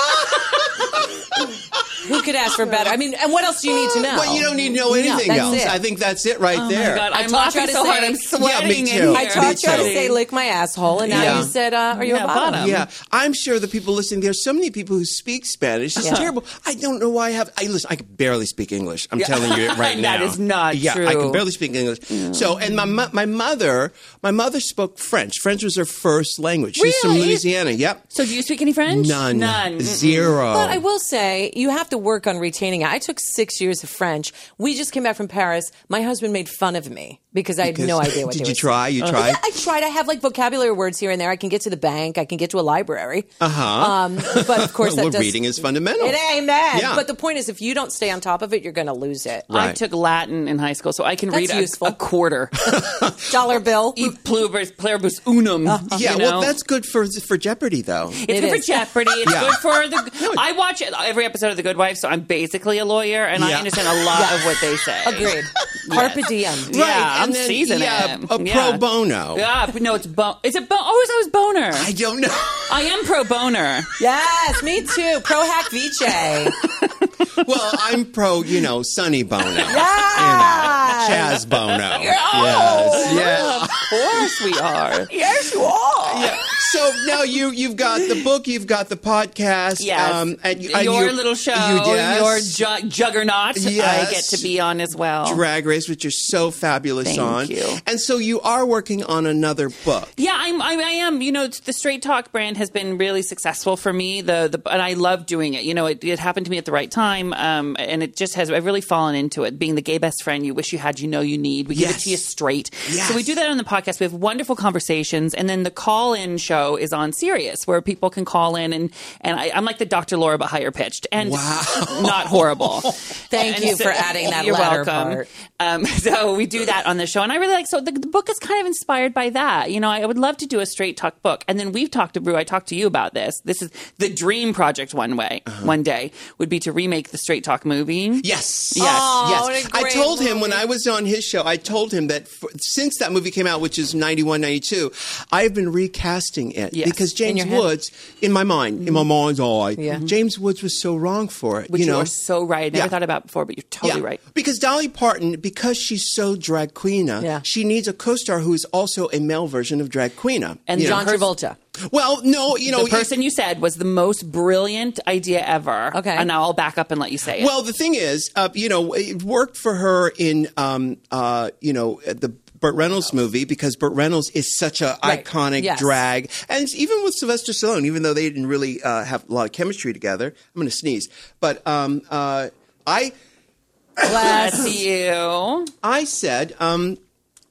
Who could ask for better? I mean, and what else do you need to know? Well, you don't need to know anything that's else. it. I think that's it right there. God, I I'm taught you laughing how to so say- hard. I'm sweating Yeah, me in too. here. I taught you how to Me too. say lick my asshole, and now Yeah. you said, uh, are you Yeah, a bottom? bottom. Yeah, I'm sure the people listening, there's so many people who speak Spanish. It's Yeah. terrible. I don't know why I have. I listen. I can barely speak English. I'm telling you it right now. That is not yeah, true. I can barely speak English. So, and my mo- my mother, my mother spoke French. French was her first language. She's from Really? Louisiana. Yep. So do you speak any French? None. None. Mm-mm. Zero. But I will say, you have to work on retaining it. I took six years of French. We just came back from Paris. My husband made fun of me because I had no idea what Did they you were try? You tried? Yeah, I tried. I have like vocabulary words here and there. I can get to the bank. I can get to a library. Uh huh. Um, but of course, well, that does, reading is fundamental. It ain't bad. Yeah. But the point is, if you don't stay on top of it, you're going to lose it. I Right. took Latin in high school, so I can That's read a, useful. a quarter. Dollar bill. E pluribus, pluribus unum. Yeah, you well, know? that's good for for Jeopardy, though. It's It good is. for Jeopardy. It's Yeah. good for the. I watch every episode of The Good Wife, so I'm basically a lawyer, and I Yeah. understand a lot of what they say. Agreed. Carpe diem. Yeah, Right, I'm and then, seasoning yeah, it. a Yeah. pro bono. Yeah, but no, it's bo- Is it bo- Oh, I was boner. I don't know. I am pro boner. Yes, me too. Pro hack Vice. Well, I'm pro, you know, Sonny Bono. Yeah. Chaz Bono. Yes. Yeah. Of course we are. Yes, you are. Yeah. So now you you've got the book, you've got the podcast. Yes. Um, and you, and your you- little show, you, yes. your ju- juggernaut, Yes. I get to be on as well. Drag Race, which you're so fabulous Thank on. you. And so you are working on another book. Yeah, I'm, I, I am. You know, it's- the Straight Talk brand has been really successful for me. The, the and I love doing it. You know, it, it happened to me at the right time, um, and it just has. I've really fallen into it. Being the gay best friend you wish you had, you know, you need. We give Yes. it to you straight. Yes. So we do that on the podcast. We have wonderful conversations, and then the call-in show is on Sirius, where people can call in, and and I, I'm like the Doctor Laura, but higher pitched, and Wow. not horrible. Thank And you so- for adding that You're latter welcome. part. Um, so we do that on the show, and I really like. So the, the book is kind of inspired by that. You know, I would love to do a straight talk book, and then we've talked to Brew. I talked to you about this. This is the dream project. One way, Uh-huh. one day would be to remake the Straight Talk movie. Yes. Yes. Oh, yes. what a I great told him when movie. I was on his show, I told him that for, since that movie came out, which is ninety-one, ninety-two, I've been recasting it Yes. because In James your head. Woods, in my mind, in my mind's eye, Yeah. James Woods was so wrong for it. Which you you, know? are so right. Never Yeah. thought about before, but you're totally right. Because Dolly Parton, because she's so drag queena, Yeah. she needs a co-star who is also a male version of drag queena. And you know? John Travolta. Well, no, you know, The person you said was the most brilliant idea ever. Okay. and now I'll back up and let you say it. Well, the thing is, uh, you know, it worked for her in, um, uh, you know, the Burt Reynolds movie because Burt Reynolds is such a Right. iconic Yes. drag, and it's even with Sylvester Stallone, even though they didn't really uh, have a lot of chemistry together. I'm going to sneeze, but um, uh, I Bless you. I said, um,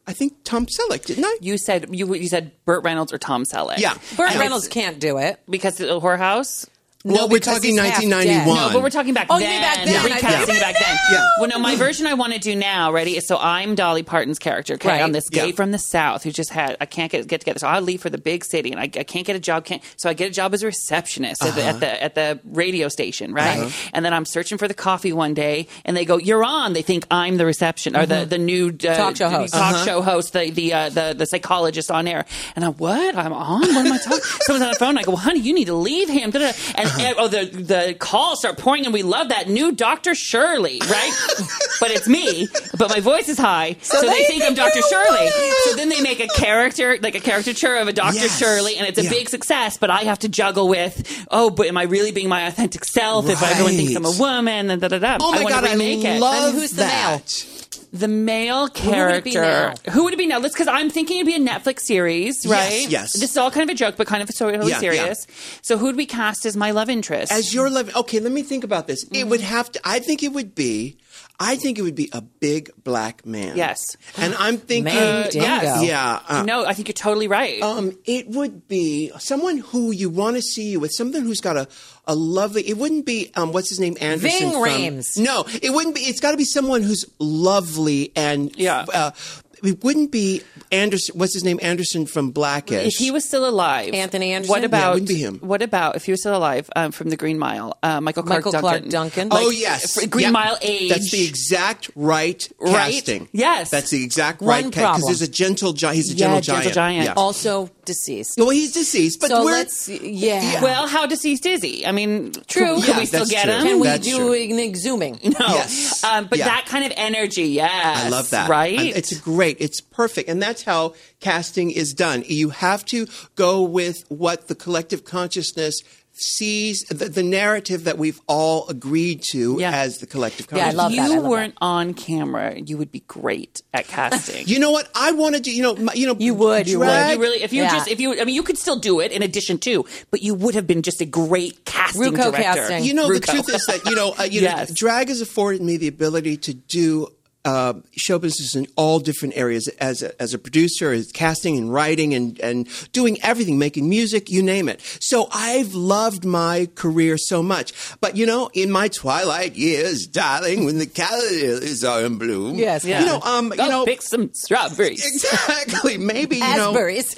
I think Tom Selleck, didn't I? You said you you said Burt Reynolds or Tom Selleck. Yeah. Burt And- Reynolds can't do it. Because of the whorehouse. Well, No, we're because talking he's half nineteen ninety-one. No, but we're talking back Oh, then. you mean back then? We're I recasting thought- it back then. Yeah. Well, no, my version I want to do now, ready, is so I'm Dolly Parton's character, okay? Right. I'm this gay Yeah. from the South who just had, I can't get, get together. So I leave for the big city and I, I can't get a job. Can't, so I get a job as a receptionist at, the, at the at the radio station, right? Uh-huh. And then I'm searching for the coffee one day and they go, you're on. They think I'm the reception or the, the new uh, Talk show host. Talk Uh-huh. show host, the the, uh, the the psychologist on air. And I'm, what? I'm on? What am I talking? Someone's on the phone and I go, well, honey, you need to leave him. Da-da. And Uh-huh. oh, the, the calls start pouring and we love that new Doctor Shirley, right? But it's me, but my voice is high, so, So they, they think I'm think Doctor you're a Shirley. woman. So then they make a character, like a caricature of a Doctor Yes. Shirley, and it's a Yeah. big success, but I have to juggle with, oh, but am I really being my authentic self if everyone thinks I'm a Right. woman, and da-da-da. Oh my I want God, to remake I it. love And who's the male? that. The male would it character. be now? Who would it be now? Let's because I'm thinking it'd be a Netflix series, right? yes. This is all kind of a joke, but kind of totally Yeah, serious. So who'd we cast as my love interest? As your love, okay, let me think about this. It would have to, I think it would be, I think it would be a big black man. Yes. And I'm thinking, Man, dingo. yes. yeah. uh, no, I think you're totally right. Um, it would be someone who you want to see you with, someone who's got a, a lovely. It wouldn't be um, what's his name, Anderson. Ving from- Rhames. No, it wouldn't be. It's got to be someone who's lovely and Yeah. Uh, it wouldn't be Anderson. What's his name, Anderson from Blackish? If he was still alive, Anthony Anderson? What Yeah, it about? wouldn't be him. What about if he was still alive um, from the Green Mile? Uh, Michael Clark Michael Duncan. Clark Duncan. Oh Like, yes, for Green Yep. Mile age. That's the exact right, Right? casting. Yes. that's the exact One right casting. problem. Because there's a gentle giant. He's a Yeah, gentle gentle giant. giant. Yeah. Also deceased. Well, he's deceased, but so we're let's, yeah. Well, how deceased is he? I mean, True. Could Yeah, we still that's get true. him? Can we That's do true. an exhuming? No. Yes. Um, but Yeah. that kind of energy, yes. I love that. Right? And it's great. It's perfect. And that's how casting is done. You have to go with what the collective consciousness sees, the, the narrative that we've all agreed to Yeah. as the collective Yeah, I consciousness. love if that. I you love weren't on camera, you would be great at casting. You know what? I want to do, you know, my, you know, You would, you drag- you really, if you Yeah. just, if you, I mean, you could still do it in addition to, but you would have been just a great casting Ruco director. casting. You know, the Ruco. truth is that, you know, uh, you Yes. know, drag has afforded me the ability to do uh, show business in all different areas as a, as a producer, as casting and writing and, and doing everything, making music, you name it. So I've loved my career so much. But, you know, in my twilight years, darling, when the calendars are in bloom. Yes. Yeah. You know, um, Go you know. pick some strawberries. Exactly. Maybe, you know. Asbury's.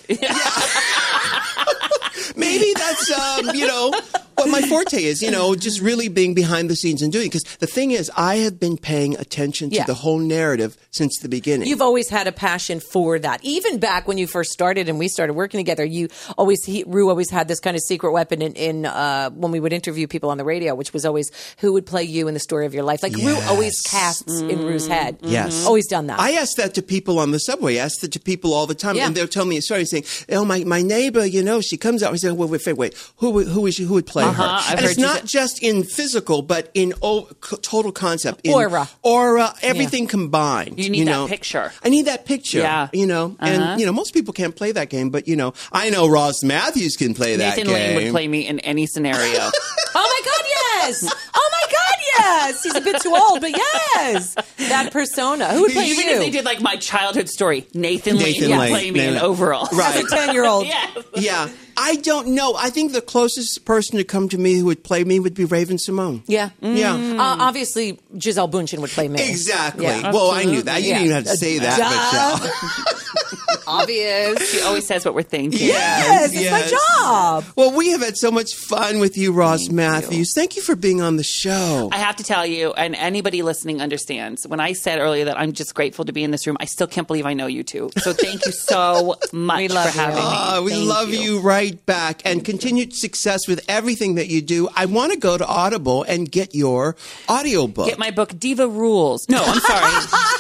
Maybe that's, um, you know, what my forte is, you know, just really being behind the scenes and doing. Because the thing is, I have been paying attention to Yeah. the whole narrative since the beginning. You've always had a passion for that. Even back when you first started and we started working together, you always, he, Rue always had this kind of secret weapon in, in uh, when we would interview people on the radio, which was always who would play you in the story of your life. Like Rue Yes. always casts in Rue's head. Yes. Always done that. I ask that to people on the subway. I ask that to people all the time, Yeah. and they'll tell me a story saying, "Oh, my, my neighbor, you know, she comes out." I say, "Wait, wait, wait, wait. Who would- who is she? Who would play Uh-huh, her?" I've and heard it's you not say- just in physical, but in oh, co- total concept, in Aura. aura, everything combined. You need that know? picture. I need that picture. Yeah. you know, Uh-huh. and you know, most people can't play that game, but you know, I know Ross Matthews can play that Nathan Lane would game. play me in any scenario. oh my God, yes! Oh my God, yes! He's a bit too old, but yes! That persona. Who would play Even you? if they did like my childhood story, Nathan, Nathan Lane would Lane. play me in Nathan- overall. Right. As a ten-year-old. Yeah. Yeah, I don't know. I think the closest person to come to me who would play me would be Raven Simone. Yeah. Yeah. Uh, obviously, Giselle Bündchen would play me. Exactly. Yeah. Well, I knew that. You Yeah. didn't even have to say that, Duh. Michelle. Obvious. She always says what we're thinking. Yes, it's yes. my job. Well, we have had so much fun with you, Ross Matthews. Thank you for being on the show. I have to tell you, and anybody listening understands, when I said earlier that I'm just grateful to be in this room, I still can't believe I know you two. So thank you so much We love for having you. me. Uh, we Thank love you. right back, and continued success with everything that you do. I want to go to Audible and get your audiobook. Get my book, Diva Rules. No, I'm sorry.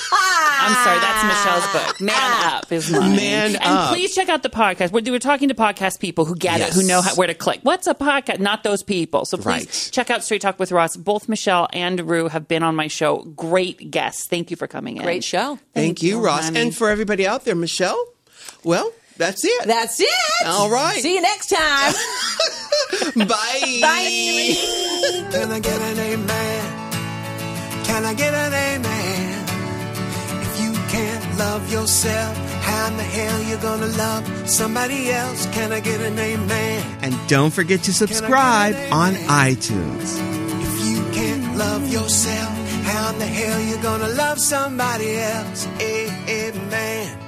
I'm sorry. That's Michelle's book. Man Up is mine. Man and Up. please check out the podcast. We're, we're talking to podcast people who get Yes. it, who know how, where to click. What's a podcast? Not those people. So please Right. check out Straight Talk with Ross. Both Michelle and Rue have been on my show. Great guests. Thank you for coming in. Great show. Thank you, Ross. honey. And for everybody out there, Michelle, well, that's it. That's it. All right. See you next time. Bye. Bye. Can I get an amen? Can I get an amen? If you can't love yourself, how in the hell you gonna love somebody else? Can I get an amen? And don't forget to subscribe on iTunes. If you can't love yourself, how in the hell you gonna love somebody else? Amen.